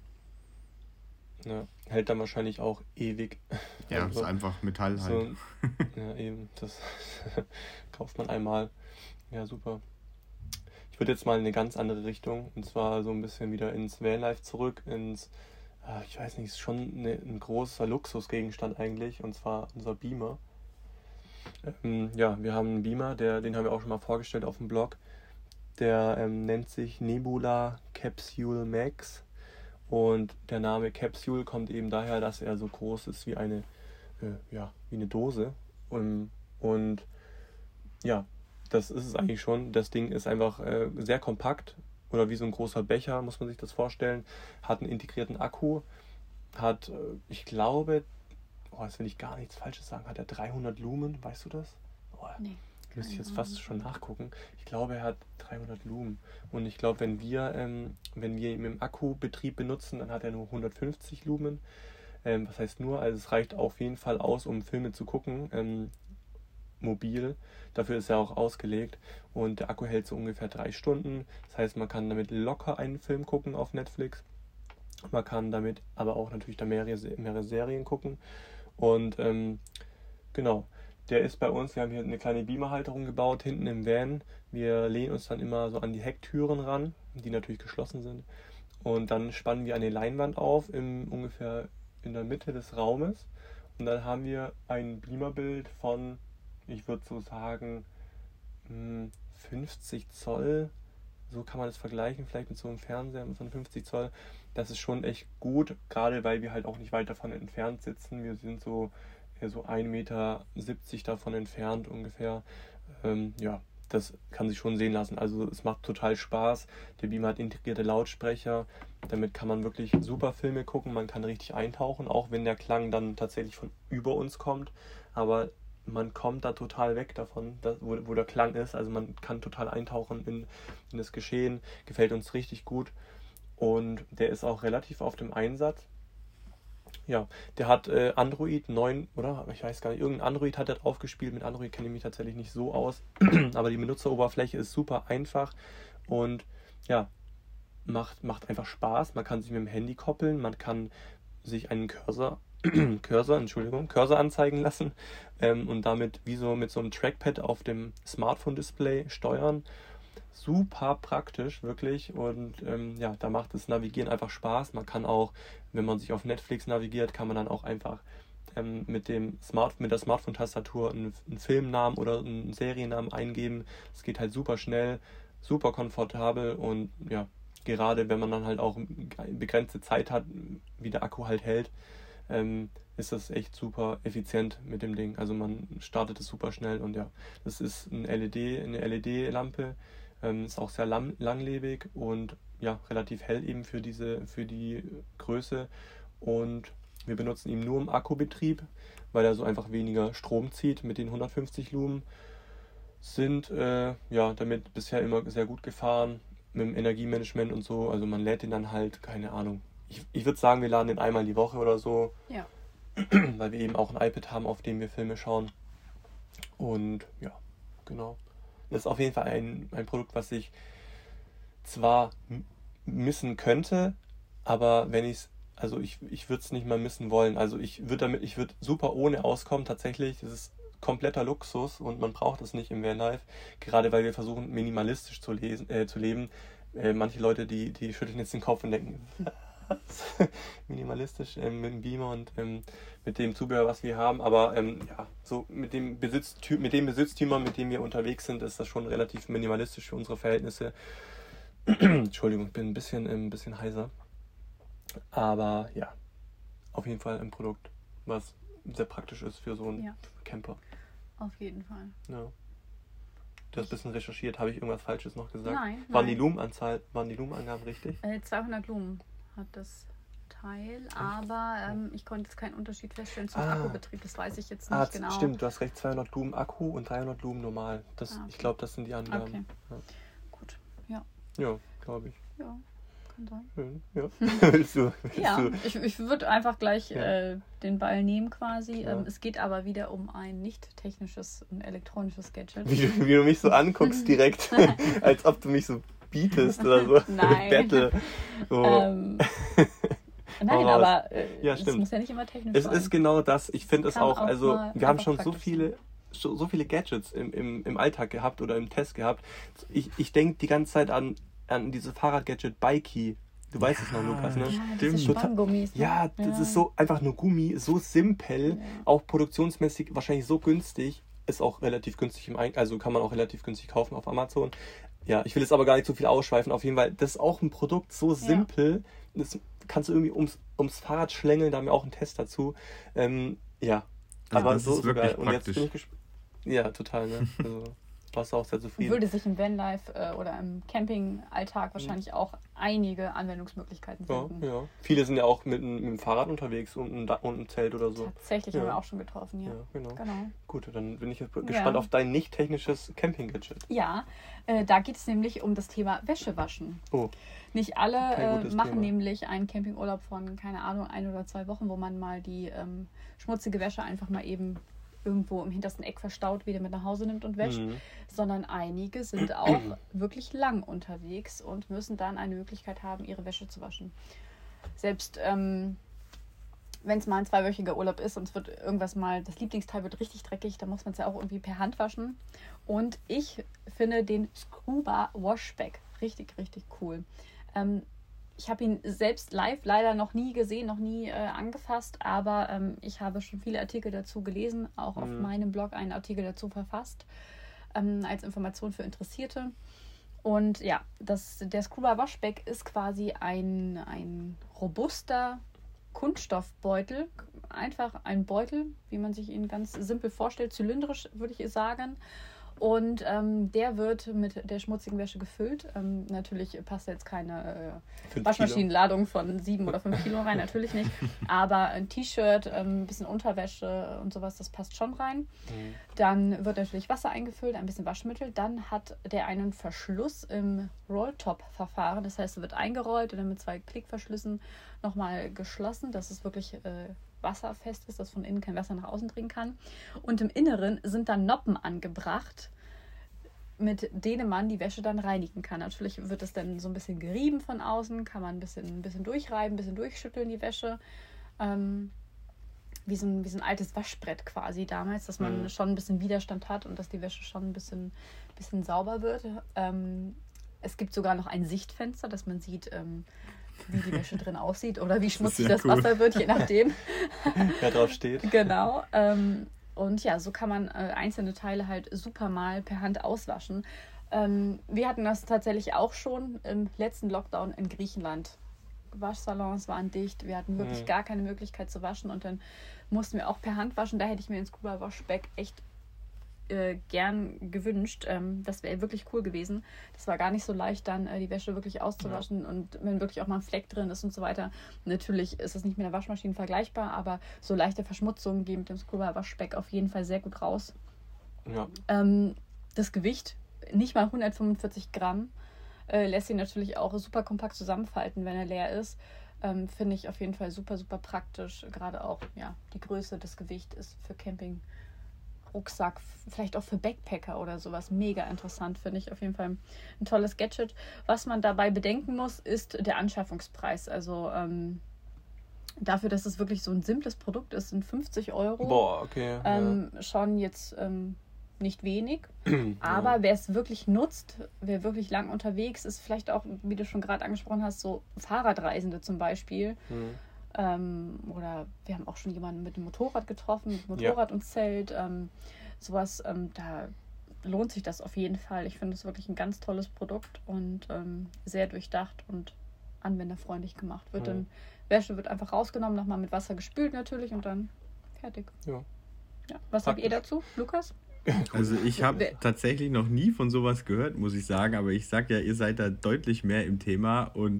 Ja, hält dann wahrscheinlich auch ewig. Ja, ist einfach Metall halt. Ja, eben, das kauft man einmal. Ja, super. Ich würde jetzt mal in eine ganz andere Richtung, und zwar so ein bisschen wieder ins Vanlife zurück, ich weiß nicht, ist schon ein großer Luxusgegenstand eigentlich, und zwar unser Beamer. Ja, wir haben einen Beamer, den haben wir auch schon mal vorgestellt auf dem Blog. Der nennt sich Nebula Capsule Max. Und der Name Capsule kommt eben daher, dass er so groß ist wie eine Dose. Und ja, das ist es eigentlich schon. Das Ding ist einfach sehr kompakt oder wie so ein großer Becher, muss man sich das vorstellen. Hat einen integrierten Akku, hat, ich glaube, jetzt will ich gar nichts Falsches sagen, hat er 300 Lumen, weißt du das? Nee. Müsste ich jetzt fast schon nachgucken. Ich glaube, er hat 300 Lumen. Und ich glaube, wenn wir ihn im Akkubetrieb benutzen, dann hat er nur 150 Lumen. Was heißt nur? Also es reicht auf jeden Fall aus, um Filme zu gucken. Mobil. Dafür ist er auch ausgelegt. Und der Akku hält so ungefähr 3 Stunden. Das heißt, man kann damit locker einen Film gucken auf Netflix. Man kann damit aber auch natürlich da mehrere Serien gucken. Und genau. Der ist bei uns, wir haben hier eine kleine Beamerhalterung gebaut, hinten im Van. Wir lehnen uns dann immer so an die Hecktüren ran, die natürlich geschlossen sind. Und dann spannen wir eine Leinwand auf, ungefähr in der Mitte des Raumes. Und dann haben wir ein Beamerbild von, ich würde so sagen, 50 Zoll. So kann man das vergleichen, vielleicht mit so einem Fernseher von 50 Zoll. Das ist schon echt gut, gerade weil wir halt auch nicht weit davon entfernt sitzen. Wir sind so 1,70 Meter davon entfernt ungefähr. Ja, das kann sich schon sehen lassen. Also es macht total Spaß. Der Beamer hat integrierte Lautsprecher. Damit kann man wirklich super Filme gucken. Man kann richtig eintauchen, auch wenn der Klang dann tatsächlich von über uns kommt. Aber man kommt da total weg davon, wo der Klang ist. Also man kann total eintauchen in das Geschehen. Gefällt uns richtig gut. Und der ist auch relativ auf dem Einsatz. Ja, der hat Android 9, oder? Ich weiß gar nicht, irgendein Android hat er drauf gespielt. Mit Android kenne ich mich tatsächlich nicht so aus. Aber die Benutzeroberfläche ist super einfach und ja, macht einfach Spaß. Man kann sich mit dem Handy koppeln, man kann sich einen Cursor anzeigen lassen und damit wie so mit so einem Trackpad auf dem Smartphone-Display steuern. Super praktisch, wirklich. Und da macht das Navigieren einfach Spaß. Man kann auch, wenn man sich auf Netflix navigiert, kann man dann auch einfach mit der Smartphone-Tastatur einen Filmnamen oder einen Seriennamen eingeben. Es geht halt super schnell, super komfortabel und ja, gerade wenn man dann halt auch begrenzte Zeit hat, wie der Akku halt hält, ist das echt super effizient mit dem Ding. Also man startet es super schnell und ja, das ist eine LED-Lampe. Ist auch sehr langlebig und ja, relativ hell eben für die Größe. Und wir benutzen ihn nur im Akkubetrieb, weil er so einfach weniger Strom zieht. Mit den 150 Lumen sind damit bisher immer sehr gut gefahren mit dem Energiemanagement und so. Also man lädt den dann halt, keine Ahnung. Ich würde sagen, wir laden den einmal die Woche oder so. Ja. Weil wir eben auch ein iPad haben, auf dem wir Filme schauen. Und ja, genau. Das ist auf jeden Fall ein Produkt, was ich zwar missen könnte, aber wenn ich würde es nicht mal missen wollen. Also ich würde super ohne auskommen, tatsächlich. Das ist kompletter Luxus und man braucht es nicht im Vanlife. Gerade weil wir versuchen, minimalistisch zu leben. Manche Leute, die schütteln jetzt den Kopf und denken, minimalistisch mit dem Beamer und mit dem Zubehör, was wir haben, aber so mit dem Besitztümer, mit dem wir unterwegs sind, ist das schon relativ minimalistisch für unsere Verhältnisse. Entschuldigung, ich bin ein bisschen heiser, aber ja, auf jeden Fall ein Produkt, was sehr praktisch ist für so einen Camper. Auf jeden Fall. Ja. Du hast ein bisschen recherchiert, habe ich irgendwas Falsches noch gesagt? Nein. Waren die Lumenangaben richtig? 200 Lumen hat das Teil, aber ich konnte jetzt keinen Unterschied feststellen zum Akkubetrieb, das weiß ich jetzt nicht genau. Stimmt, du hast recht, 200 Lumen Akku und 300 Lumen normal. Das, okay. Ich glaube, das sind die Angaben. Okay. Ja. Gut, ja. Ja, glaube ich. Ja, kann sein. Schön. Ja. willst du? Ich würde einfach gleich den Ball nehmen quasi. Ja. Es geht aber wieder um ein nicht technisches, ein elektronisches Gadget. Wie du mich so anguckst direkt, als ob du mich so bietest oder so. Nein. Battle. So. Nein, aber stimmt. es muss ja nicht immer technisch Es sein. ist genau das. Ich finde es Kann auch, auch also mal wir haben einfach schon praktisch so viele Gadgets im Alltag gehabt oder im Test gehabt. Ich denke die ganze Zeit an diese Fahrradgadget Bikey. Du weißt es noch, Lukas, ne? Ja, diese Spanngummis. Ne? Ja, das ist so einfach nur Gummi, so simpel, auch produktionsmäßig wahrscheinlich so günstig. Ist auch relativ günstig also kann man auch relativ günstig kaufen auf Amazon. Ja, ich will jetzt aber gar nicht so viel ausschweifen. Auf jeden Fall, das ist auch ein Produkt so simpel. Das kannst du irgendwie ums Fahrrad schlängeln, da haben wir auch einen Test dazu. Aber das so ist wirklich geil. Und praktisch. jetzt bin ich ja, total, ne? Also, warst du auch sehr zufrieden. Würde sich im Vanlife oder im Campingalltag wahrscheinlich auch einige Anwendungsmöglichkeiten finden. Ja. Viele sind ja auch mit dem Fahrrad unterwegs und ein Zelt oder so. Tatsächlich haben wir auch schon getroffen, ja. Genau. Genau. Gut, dann bin ich jetzt gespannt auf dein nicht technisches Camping-Gadget. Ja, da geht es nämlich um das Thema Wäschewaschen. Oh. Nicht alle machen Thema. nämlich einen Campingurlaub von, keine Ahnung, 1 oder 2 Wochen, wo man mal die schmutzige Wäsche einfach mal eben irgendwo im hintersten Eck verstaut wieder mit nach Hause nimmt und wäscht, sondern einige sind auch wirklich lang unterwegs und müssen dann eine Möglichkeit haben, ihre Wäsche zu waschen. Selbst wenn es mal ein 2-wöchiger Urlaub ist und es wird irgendwas mal, das Lieblingsteil wird richtig dreckig, dann muss man es ja auch irgendwie per Hand waschen. Und ich finde den Scooba Washback richtig, richtig cool. Ich habe ihn selbst live leider noch nie gesehen, noch nie angefasst, aber ich habe schon viele Artikel dazu gelesen, auch auf meinem Blog einen Artikel dazu verfasst, als Information für Interessierte. Und ja, der Scooba Washback ist quasi ein robuster Kunststoffbeutel, einfach ein Beutel, wie man sich ihn ganz simpel vorstellt, zylindrisch würde ich sagen. Und der wird mit der schmutzigen Wäsche gefüllt. Natürlich passt jetzt keine Waschmaschinenladung von 7 oder 5 Kilo rein, natürlich nicht. Aber ein T-Shirt, ein bisschen Unterwäsche und sowas, das passt schon rein. Dann wird natürlich Wasser eingefüllt, ein bisschen Waschmittel. Dann hat der einen Verschluss im Rolltop-Verfahren. Das heißt, er wird eingerollt und dann mit 2 Klickverschlüssen nochmal geschlossen, dass es wirklich wasserfest ist, dass von innen kein Wasser nach außen dringen kann. Und im Inneren sind dann Noppen angebracht, mit denen man die Wäsche dann reinigen kann. Natürlich wird es dann so ein bisschen gerieben von außen, kann man ein bisschen durchreiben, ein bisschen durchschütteln die Wäsche. Wie so ein altes Waschbrett quasi damals, dass man schon ein bisschen Widerstand hat und dass die Wäsche schon ein bisschen sauber wird. Es gibt sogar noch ein Sichtfenster, dass man sieht, wie die Wäsche drin aussieht oder wie schmutzig das Wasser wird, je nachdem. Wer drauf steht. Genau. Und ja, so kann man einzelne Teile halt super mal per Hand auswaschen. Wir hatten das tatsächlich auch schon im letzten Lockdown in Griechenland. Waschsalons waren dicht, wir hatten wirklich gar keine Möglichkeit zu waschen und dann mussten wir auch per Hand waschen. Da hätte ich mir den Scooba Washback echt gern gewünscht. Das wäre wirklich cool gewesen. Das war gar nicht so leicht, dann die Wäsche wirklich auszuwaschen und wenn wirklich auch mal ein Fleck drin ist und so weiter. Natürlich ist es nicht mit der Waschmaschine vergleichbar, aber so leichte Verschmutzungen gehen mit dem Scooba Washback auf jeden Fall sehr gut raus. Ja. Das Gewicht, nicht mal 145 Gramm, lässt sich natürlich auch super kompakt zusammenfalten, wenn er leer ist. Finde ich auf jeden Fall super, super praktisch. Gerade auch die Größe, das Gewicht ist für Camping Rucksack, vielleicht auch für Backpacker oder sowas. Mega interessant, finde ich auf jeden Fall ein tolles Gadget. Was man dabei bedenken muss, ist der Anschaffungspreis. Also dafür, dass es wirklich so ein simples Produkt ist, sind 50 Euro. Boah, okay. Schon jetzt nicht wenig. Aber wer es wirklich nutzt, wer wirklich lang unterwegs ist, vielleicht auch, wie du schon gerade angesprochen hast, so Fahrradreisende zum Beispiel. Oder wir haben auch schon jemanden mit dem Motorrad getroffen, mit Motorrad und Zelt. Sowas, da lohnt sich das auf jeden Fall. Ich finde es wirklich ein ganz tolles Produkt und sehr durchdacht und anwenderfreundlich gemacht. Wäsche wird einfach rausgenommen, nochmal mit Wasser gespült natürlich und dann fertig. Ja. Was sagt ihr dazu, Lukas? Also ich habe tatsächlich noch nie von sowas gehört, muss ich sagen, aber ich sag ja, ihr seid da deutlich mehr im Thema und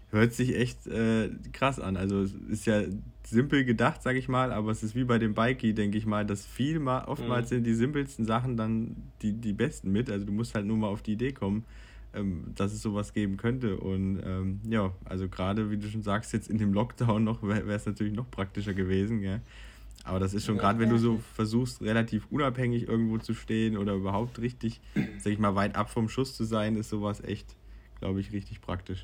hört sich echt krass an. Also es ist ja simpel gedacht, sage ich mal, aber es ist wie bei dem Bikey, denke ich mal, dass oftmals sind die simpelsten Sachen dann die besten mit. Also du musst halt nur mal auf die Idee kommen, dass es sowas geben könnte. Und ja, also gerade, wie du schon sagst, jetzt in dem Lockdown noch, wäre es natürlich noch praktischer gewesen, gell? Aber das ist schon gerade, wenn du so versuchst, relativ unabhängig irgendwo zu stehen oder überhaupt richtig, sag ich mal, weit ab vom Schuss zu sein, ist sowas echt, glaube ich, richtig praktisch.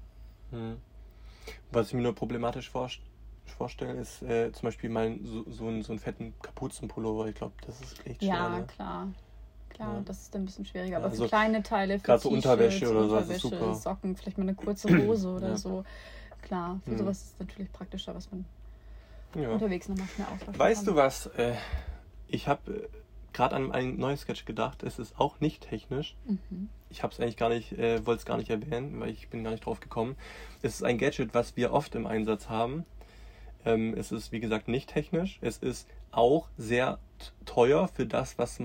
Was ich mir nur problematisch vorstelle, ist zum Beispiel mal so einen fetten Kapuzenpullover. Ich glaube, das ist echt schwer. Ja, ne? klar, Ja. das ist dann ein bisschen schwieriger. Aber Also für kleine Teile, für gerade so T-Shirts, Unterwäsche oder so, das ist super. Socken, vielleicht mal eine kurze Hose oder Ja. so. Klar, für sowas ist es natürlich praktischer, was man Ja. unterwegs nochmal schnell austauschen Weißt kann. du was? Ich habe gerade an ein neues Sketch gedacht. Es ist auch nicht technisch. Ich habe es eigentlich wollte es gar nicht erwähnen, weil ich bin gar nicht drauf gekommen. Es ist ein Gadget, was wir oft im Einsatz haben. Es ist, wie gesagt, nicht technisch. Es ist auch sehr teuer für das, was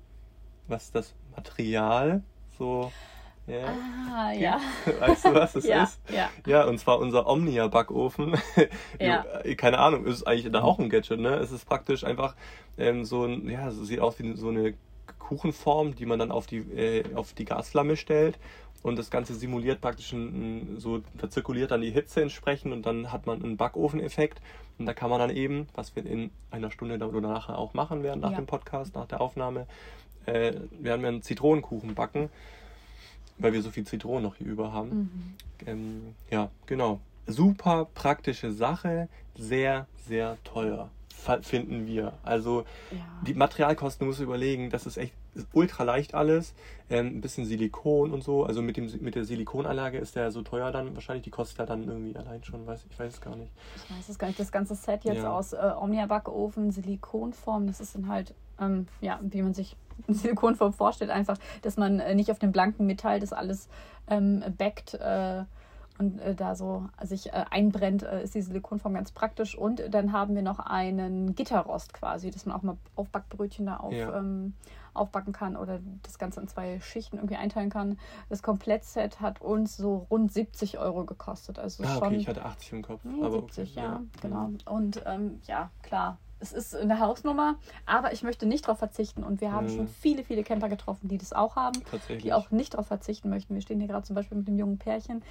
das Material so... Ja. Ah, ja. Weißt du, was es Ja, ist? ja. Ja, und zwar unser Omnia-Backofen. Ja. Keine Ahnung, ist eigentlich da auch ein Gadget, ne? Es ist praktisch einfach es sieht aus wie so eine Kuchenform, die man dann auf die Gasflamme stellt. Und das Ganze simuliert praktisch da zirkuliert dann die Hitze entsprechend und dann hat man einen Backofeneffekt. Und da kann man dann eben, was wir in einer Stunde oder nachher auch machen werden, nach dem Podcast, nach der Aufnahme, werden wir einen Zitronenkuchen backen, weil wir so viel Zitronen noch hier über haben. Ja, genau. Super praktische Sache, sehr, sehr teuer, finden wir. Also die Materialkosten, musst du überlegen, das ist ultra leicht alles. Ein bisschen Silikon und so. Also mit der Silikonanlage ist der so teuer dann wahrscheinlich. Die kostet ja dann irgendwie allein schon, ich weiß es gar nicht. Ich weiß es gar nicht. Das ganze Set jetzt aus Omnia-Backofen, Silikonform, das ist dann halt, wie man sich Silikonform vorstellt, einfach, dass man nicht auf dem blanken Metall das alles backt und da so sich einbrennt, ist die Silikonform ganz praktisch. Und dann haben wir noch einen Gitterrost quasi, dass man auch mal Aufbackbrötchen da aufbacken kann oder das Ganze in 2 Schichten irgendwie einteilen kann. Das Komplettset hat uns so rund 70 € gekostet. Also okay, ich hatte 80 im Kopf. Aber 70, okay, genau. Und klar, es ist eine Hausnummer, aber ich möchte nicht darauf verzichten und wir haben schon viele, viele Camper getroffen, die das auch haben, die auch nicht darauf verzichten möchten. Wir stehen hier gerade zum Beispiel mit einem jungen Pärchen,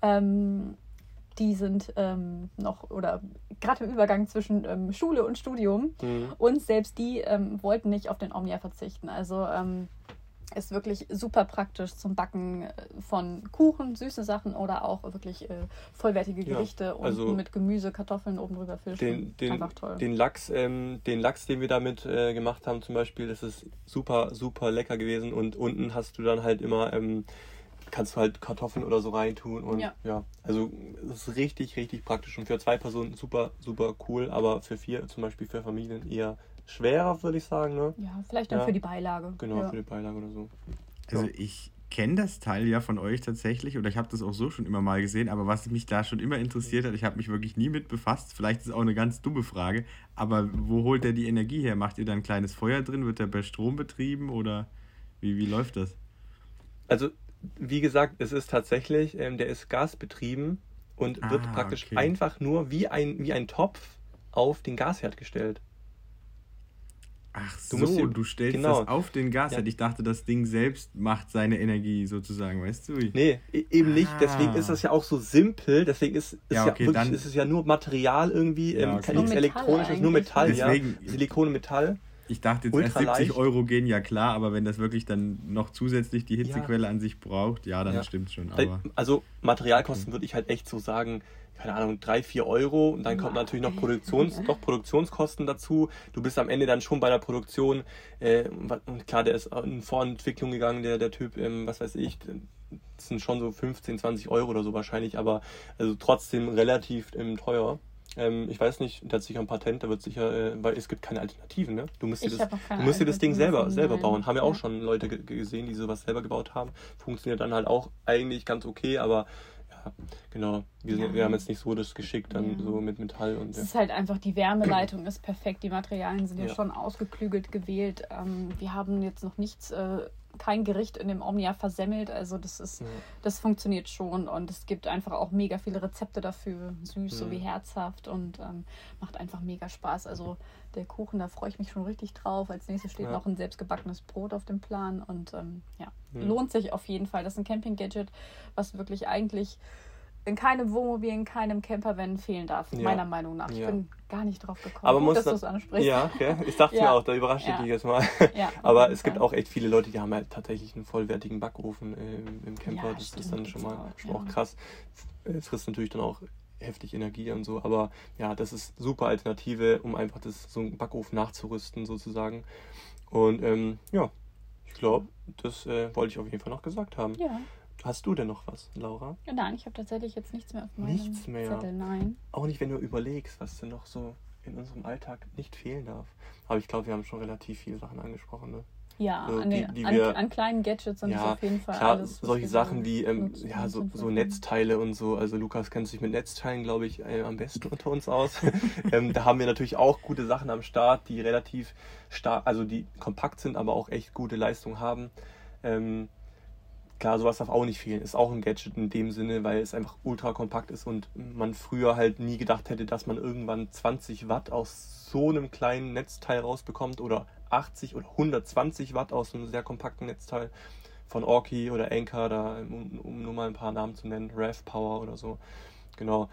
die sind noch oder gerade im Übergang zwischen Schule und Studium und selbst die wollten nicht auf den Omnia verzichten. Also ist wirklich super praktisch zum Backen von Kuchen, süße Sachen oder auch wirklich vollwertige Gerichte und mit Gemüse, Kartoffeln oben drüber Fisch. Einfach toll. Den Lachs, den wir damit gemacht haben zum Beispiel, das ist super, super lecker gewesen und unten hast du dann halt immer, kannst du halt Kartoffeln oder so reintun und also das ist richtig, richtig praktisch und für 2 Personen super, super cool, aber für 4, zum Beispiel für Familien eher schwerer, würde ich sagen, ne? Ja, vielleicht dann für die Beilage. Genau, für die Beilage oder so. Also ich kenne das Teil ja von euch tatsächlich oder ich habe das auch so schon immer mal gesehen, aber was mich da schon immer interessiert hat, ich habe mich wirklich nie mit befasst, vielleicht ist es auch eine ganz dumme Frage, aber wo holt der die Energie her? Macht ihr da ein kleines Feuer drin? Wird der per Strom betrieben oder wie läuft das? Also, wie gesagt, es ist tatsächlich, der ist gasbetrieben und wird praktisch einfach nur wie ein Topf auf den Gasherd gestellt. Ach so, du stellst das auf den Gasherd. Ich dachte, das Ding selbst macht seine Energie sozusagen, weißt du? Nee, eben nicht. Deswegen ist das ja auch so simpel. Deswegen ist es ja nur Material irgendwie, nichts Elektronisches, nur Metall. Deswegen, Silikon und Metall. Ich dachte jetzt erst 70 € gehen, ja klar, aber wenn das wirklich dann noch zusätzlich die Hitzequelle an sich braucht, dann stimmt's schon. Aber also Materialkosten würde ich halt echt so sagen, keine Ahnung, 3-4 € und dann kommt natürlich noch Produktionskosten dazu. Du bist am Ende dann schon bei der Produktion, klar, der ist in Vorentwicklung gegangen, der Typ, was weiß ich, das sind schon so 15-20 € oder so wahrscheinlich, aber also trotzdem relativ teuer. Ich weiß nicht, der hat sicher ein Patent, da wird sicher, weil es gibt keine Alternativen, ne? Du musst dir das Ding selber bauen. Haben ja auch schon Leute gesehen, die sowas selber gebaut haben. Funktioniert dann halt auch eigentlich ganz okay, aber genau. Wir haben jetzt nicht so das Geschick dann so mit Metall und. Es ist halt einfach, die Wärmeleitung ist perfekt, die Materialien sind ja schon ausgeklügelt gewählt. Wir haben jetzt noch nichts kein Gericht in dem Omnia versemmelt. Also das funktioniert schon und es gibt einfach auch mega viele Rezepte dafür, süß sowie herzhaft und macht einfach mega Spaß. Also der Kuchen, da freue ich mich schon richtig drauf. Als nächstes steht noch ein selbstgebackenes Brot auf dem Plan und lohnt sich auf jeden Fall. Das ist ein Camping-Gadget, was wirklich eigentlich in keinem Wohnmobil, in keinem Campervan fehlen darf, meiner Meinung nach. Ich bin gar nicht drauf gekommen. Aber gut, dass du es ansprichst. Ja, okay. Ich dachte mir auch, da überrascht dich jetzt mal. Aber es gibt auch echt viele Leute, die haben halt tatsächlich einen vollwertigen Backofen im Camper. Das ist dann schon auch krass. Frisst natürlich dann auch heftig Energie und so. Aber ja, das ist super Alternative, um einfach so einen Backofen nachzurüsten sozusagen. Und ich glaube, das wollte ich auf jeden Fall noch gesagt haben. Ja. Hast du denn noch was, Laura? Nein, ich habe tatsächlich jetzt nichts mehr auf meinem Zettel, nein. Auch nicht, wenn du überlegst, was denn noch so in unserem Alltag nicht fehlen darf. Aber ich glaube, wir haben schon relativ viele Sachen angesprochen, ne? Ja, so, an kleinen Gadgets sind es auf jeden Fall klar, alles. Solche Sachen wie so Netzteile und so. Also Lukas kennt sich mit Netzteilen, glaube ich, am besten unter uns aus. Da haben wir natürlich auch gute Sachen am Start, die relativ stark, also die kompakt sind, aber auch echt gute Leistung haben. Klar, sowas darf auch nicht fehlen. Ist auch ein Gadget in dem Sinne, weil es einfach ultra kompakt ist und man früher halt nie gedacht hätte, dass man irgendwann 20 Watt aus so einem kleinen Netzteil rausbekommt oder 80 oder 120 Watt aus einem sehr kompakten Netzteil von Orki oder Anker, da, um nur mal ein paar Namen zu nennen, Rev Power oder so. Genau.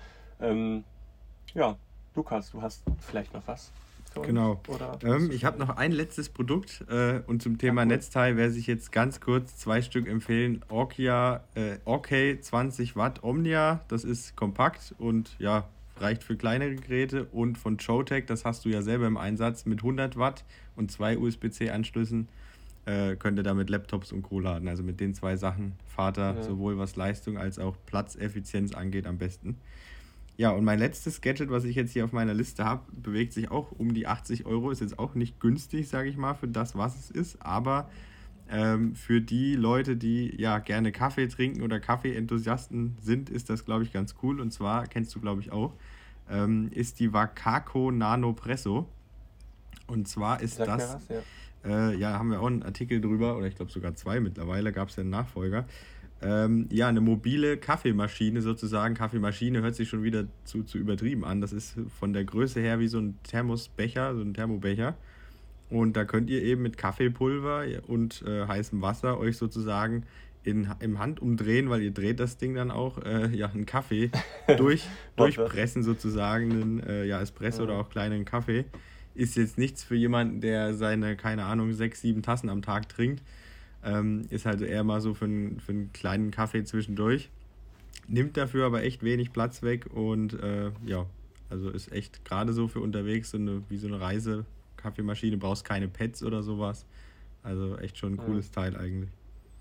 Lukas, du hast vielleicht noch was? Genau. Ich habe noch ein letztes Produkt und zum Thema Netzteil werde ich jetzt ganz kurz 2 Stück empfehlen. Orkia 20 Watt Omnia, das ist kompakt und reicht für kleinere Geräte, und von Showtech, das hast du ja selber im Einsatz, mit 100 Watt und 2 USB-C-Anschlüssen könnt ihr damit Laptops und Co. laden. Also mit den 2 Sachen fahrt ihr sowohl was Leistung als auch Platzeffizienz angeht am besten. Ja, und mein letztes Gadget, was ich jetzt hier auf meiner Liste habe, bewegt sich auch um die 80 Euro. Ist jetzt auch nicht günstig, sage ich mal, für das, was es ist. Aber für die Leute, die gerne Kaffee trinken oder Kaffee-Enthusiasten sind, ist das, glaube ich, ganz cool. Und zwar, kennst du, glaube ich, auch, ist die Wacaco Nano Presso. Und zwar ist das... haben wir auch einen Artikel drüber, oder ich glaube sogar 2 mittlerweile, gab es ja einen Nachfolger. Eine mobile Kaffeemaschine sozusagen. Kaffeemaschine hört sich schon wieder zu übertrieben an. Das ist von der Größe her wie so ein Thermosbecher, so ein Thermobecher. Und da könnt ihr eben mit Kaffeepulver und heißem Wasser euch sozusagen im Handumdrehen, weil ihr dreht das Ding dann auch, einen Kaffee durchpressen sozusagen, einen Espresso oder auch kleinen Kaffee. Ist jetzt nichts für jemanden, der seine, 6, 7 Tassen am Tag trinkt. Ist halt eher mal so für einen kleinen Kaffee zwischendurch. Nimmt dafür aber echt wenig Platz weg und also ist echt gerade so für unterwegs wie so eine Reise-Kaffeemaschine. Brauchst keine Pads oder sowas. Also echt schon ein cooles Teil eigentlich.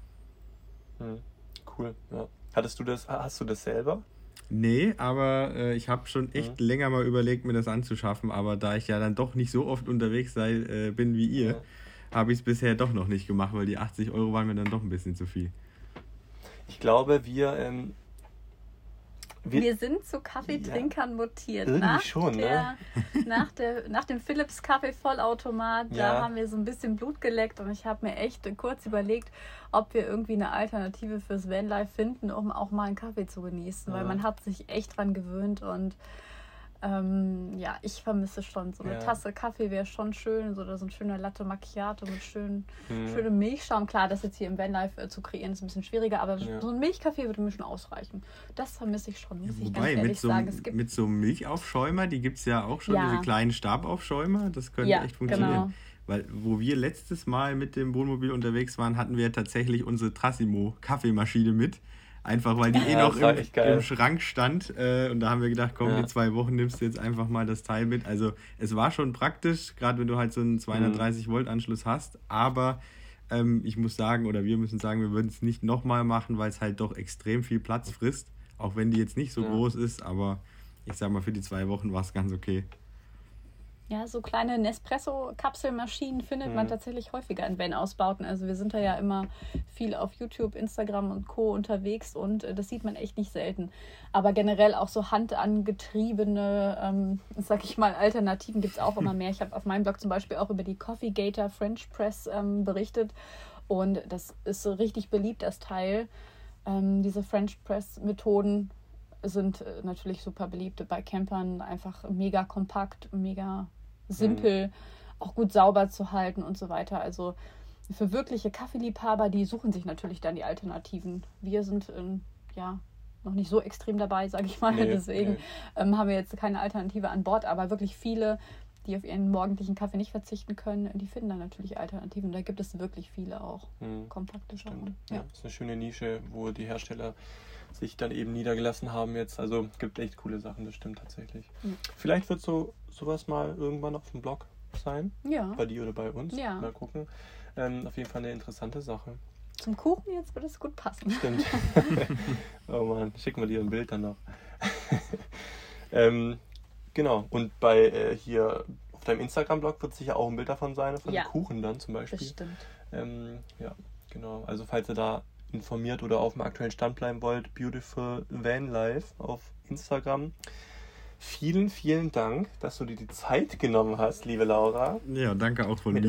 Cool, ja. Hast du das selber? Nee, aber ich habe schon echt länger mal überlegt, mir das anzuschaffen. Aber da ich ja dann doch nicht so oft unterwegs bin wie ihr, habe ich es bisher doch noch nicht gemacht, weil die 80 Euro waren mir dann doch ein bisschen zu viel. Ich glaube, wir sind zu Kaffeetrinkern mutiert. Irgendwie schon, ne? Nach dem Philips Kaffee-Vollautomat, da haben wir so ein bisschen Blut geleckt und ich habe mir echt kurz überlegt, ob wir irgendwie eine Alternative fürs Vanlife finden, um auch mal einen Kaffee zu genießen, weil man hat sich echt dran gewöhnt und ich vermisse schon so eine Tasse Kaffee wäre schon schön, so ein schöner Latte Macchiato mit schönem Milchschaum. Klar, das jetzt hier im Vanlife zu kreieren ist ein bisschen schwieriger, aber so ein Milchkaffee würde mir schon ausreichen. Das vermisse ich schon, muss ich ganz ehrlich sagen. Mit so einem Milchaufschäumer, die gibt es ja auch schon, diese kleinen Stabaufschäumer, das könnte echt funktionieren. Genau. Weil, wo wir letztes Mal mit dem Wohnmobil unterwegs waren, hatten wir tatsächlich unsere Trassimo Kaffeemaschine mit. Einfach weil die noch im Schrank stand. Und da haben wir gedacht, komm, die 2 Wochen nimmst du jetzt einfach mal das Teil mit. Also es war schon praktisch, gerade wenn du halt so einen 230-Volt-Anschluss hast. Aber ich muss sagen, oder wir müssen sagen, wir würden es nicht nochmal machen, weil es halt doch extrem viel Platz frisst. Auch wenn die jetzt nicht so groß ist. Aber ich sag mal, für die 2 Wochen war es ganz okay. Ja, so kleine Nespresso-Kapselmaschinen findet man tatsächlich häufiger in Van-Ausbauten. Also wir sind da ja immer viel auf YouTube, Instagram und Co. unterwegs und das sieht man echt nicht selten. Aber generell auch so handangetriebene, sag ich mal, Alternativen gibt es auch immer mehr. Ich habe auf meinem Blog zum Beispiel auch über die Coffee Gator French Press berichtet. Und das ist so richtig beliebt, das Teil. Diese French Press Methoden sind natürlich super beliebt bei Campern. Einfach mega kompakt, mega simpel, auch gut sauber zu halten und so weiter. Also für wirkliche Kaffeeliebhaber, die suchen sich natürlich dann die Alternativen. Wir sind noch nicht so extrem dabei, sage ich mal. Deswegen haben wir jetzt keine Alternative an Bord. Aber wirklich viele, die auf ihren morgendlichen Kaffee nicht verzichten können, die finden dann natürlich Alternativen. Da gibt es wirklich viele auch kompakte Sachen. Ja, das ist eine schöne Nische, wo die Hersteller sich dann eben niedergelassen haben jetzt. Also gibt echt coole Sachen, das stimmt tatsächlich. Ja. Vielleicht wird sowas mal irgendwann auf dem Blog sein. Ja. Bei dir oder bei uns. Ja. Mal gucken. Auf jeden Fall eine interessante Sache. Zum Kuchen jetzt würde es gut passen. Stimmt. Oh Mann, schicken wir dir ein Bild dann noch. Genau, und bei hier auf deinem Instagram-Blog wird sicher auch ein Bild davon sein, von dem Kuchen dann zum Beispiel. Bestimmt. Ja, genau. Also falls ihr da informiert oder auf dem aktuellen Stand bleiben wollt, Beautiful Van Life auf Instagram. Vielen, vielen Dank, dass du dir die Zeit genommen hast, liebe Laura. Ja, danke auch von mir.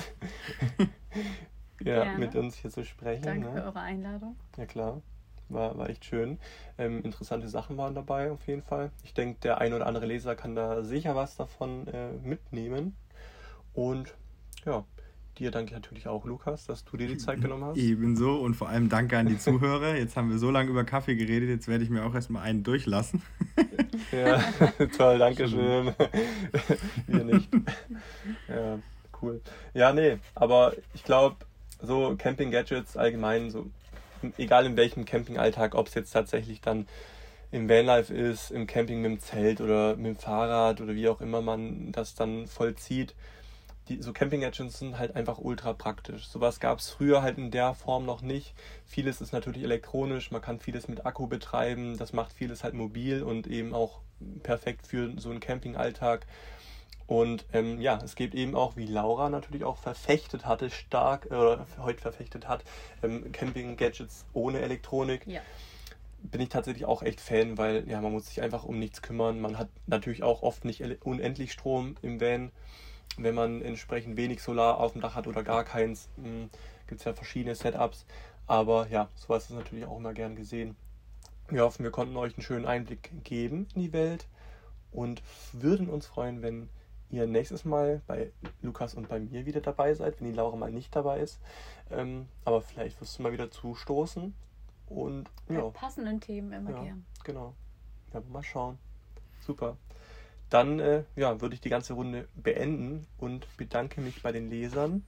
Mit uns hier zu sprechen. Danke für eure Einladung. Ja klar, war echt schön. Interessante Sachen waren dabei auf jeden Fall. Ich denke, der ein oder andere Leser kann da sicher was davon mitnehmen. Und ja, dir danke ich natürlich auch, Lukas, dass du dir die Zeit genommen hast. Ebenso und vor allem danke an die Zuhörer. Jetzt haben wir so lange über Kaffee geredet, jetzt werde ich mir auch erstmal einen durchlassen. Ja, toll, danke schön. Wir nicht. Ja, cool. Ja, nee, aber ich glaube, so Camping-Gadgets allgemein, so egal in welchem Campingalltag, ob es jetzt tatsächlich dann im Vanlife ist, im Camping mit dem Zelt oder mit dem Fahrrad oder wie auch immer man das dann vollzieht, so Camping-Gadgets sind halt einfach ultra praktisch. Sowas gab es früher halt in der Form noch nicht. Vieles ist natürlich elektronisch, man kann vieles mit Akku betreiben, das macht vieles halt mobil und eben auch perfekt für so einen Campingalltag. Und es gibt eben auch, wie Laura natürlich auch verfechtet hatte, heute verfechtet hat, Camping-Gadgets ohne Elektronik. Ja. Bin ich tatsächlich auch echt Fan, weil man muss sich einfach um nichts kümmern. Man hat natürlich auch oft nicht unendlich Strom im Van. Wenn man entsprechend wenig Solar auf dem Dach hat oder gar keins, gibt es ja verschiedene Setups. Aber ja, sowas ist natürlich auch immer gern gesehen. Wir hoffen, wir konnten euch einen schönen Einblick geben in die Welt und würden uns freuen, wenn ihr nächstes Mal bei Lukas und bei mir wieder dabei seid, wenn die Laura mal nicht dabei ist. Aber vielleicht wirst du mal wieder zustoßen. Und ja. Mit passenden Themen immer gern. Genau. Ja, mal schauen. Super. Dann würde ich die ganze Runde beenden und bedanke mich bei den Lesern.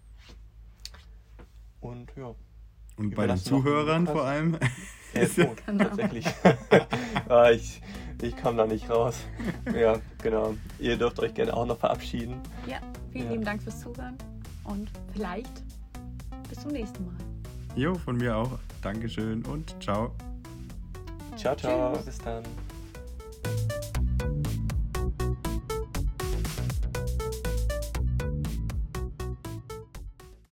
Und ja. Und bei den Zuhörern vor allem. Genau. Tatsächlich. Ich kam da nicht raus. Ja, genau. Ihr dürft euch gerne auch noch verabschieden. Ja, vielen lieben Dank fürs Zuhören und vielleicht bis zum nächsten Mal. Jo, von mir auch. Dankeschön und ciao. Ciao, ciao. Tschüss. Bis dann.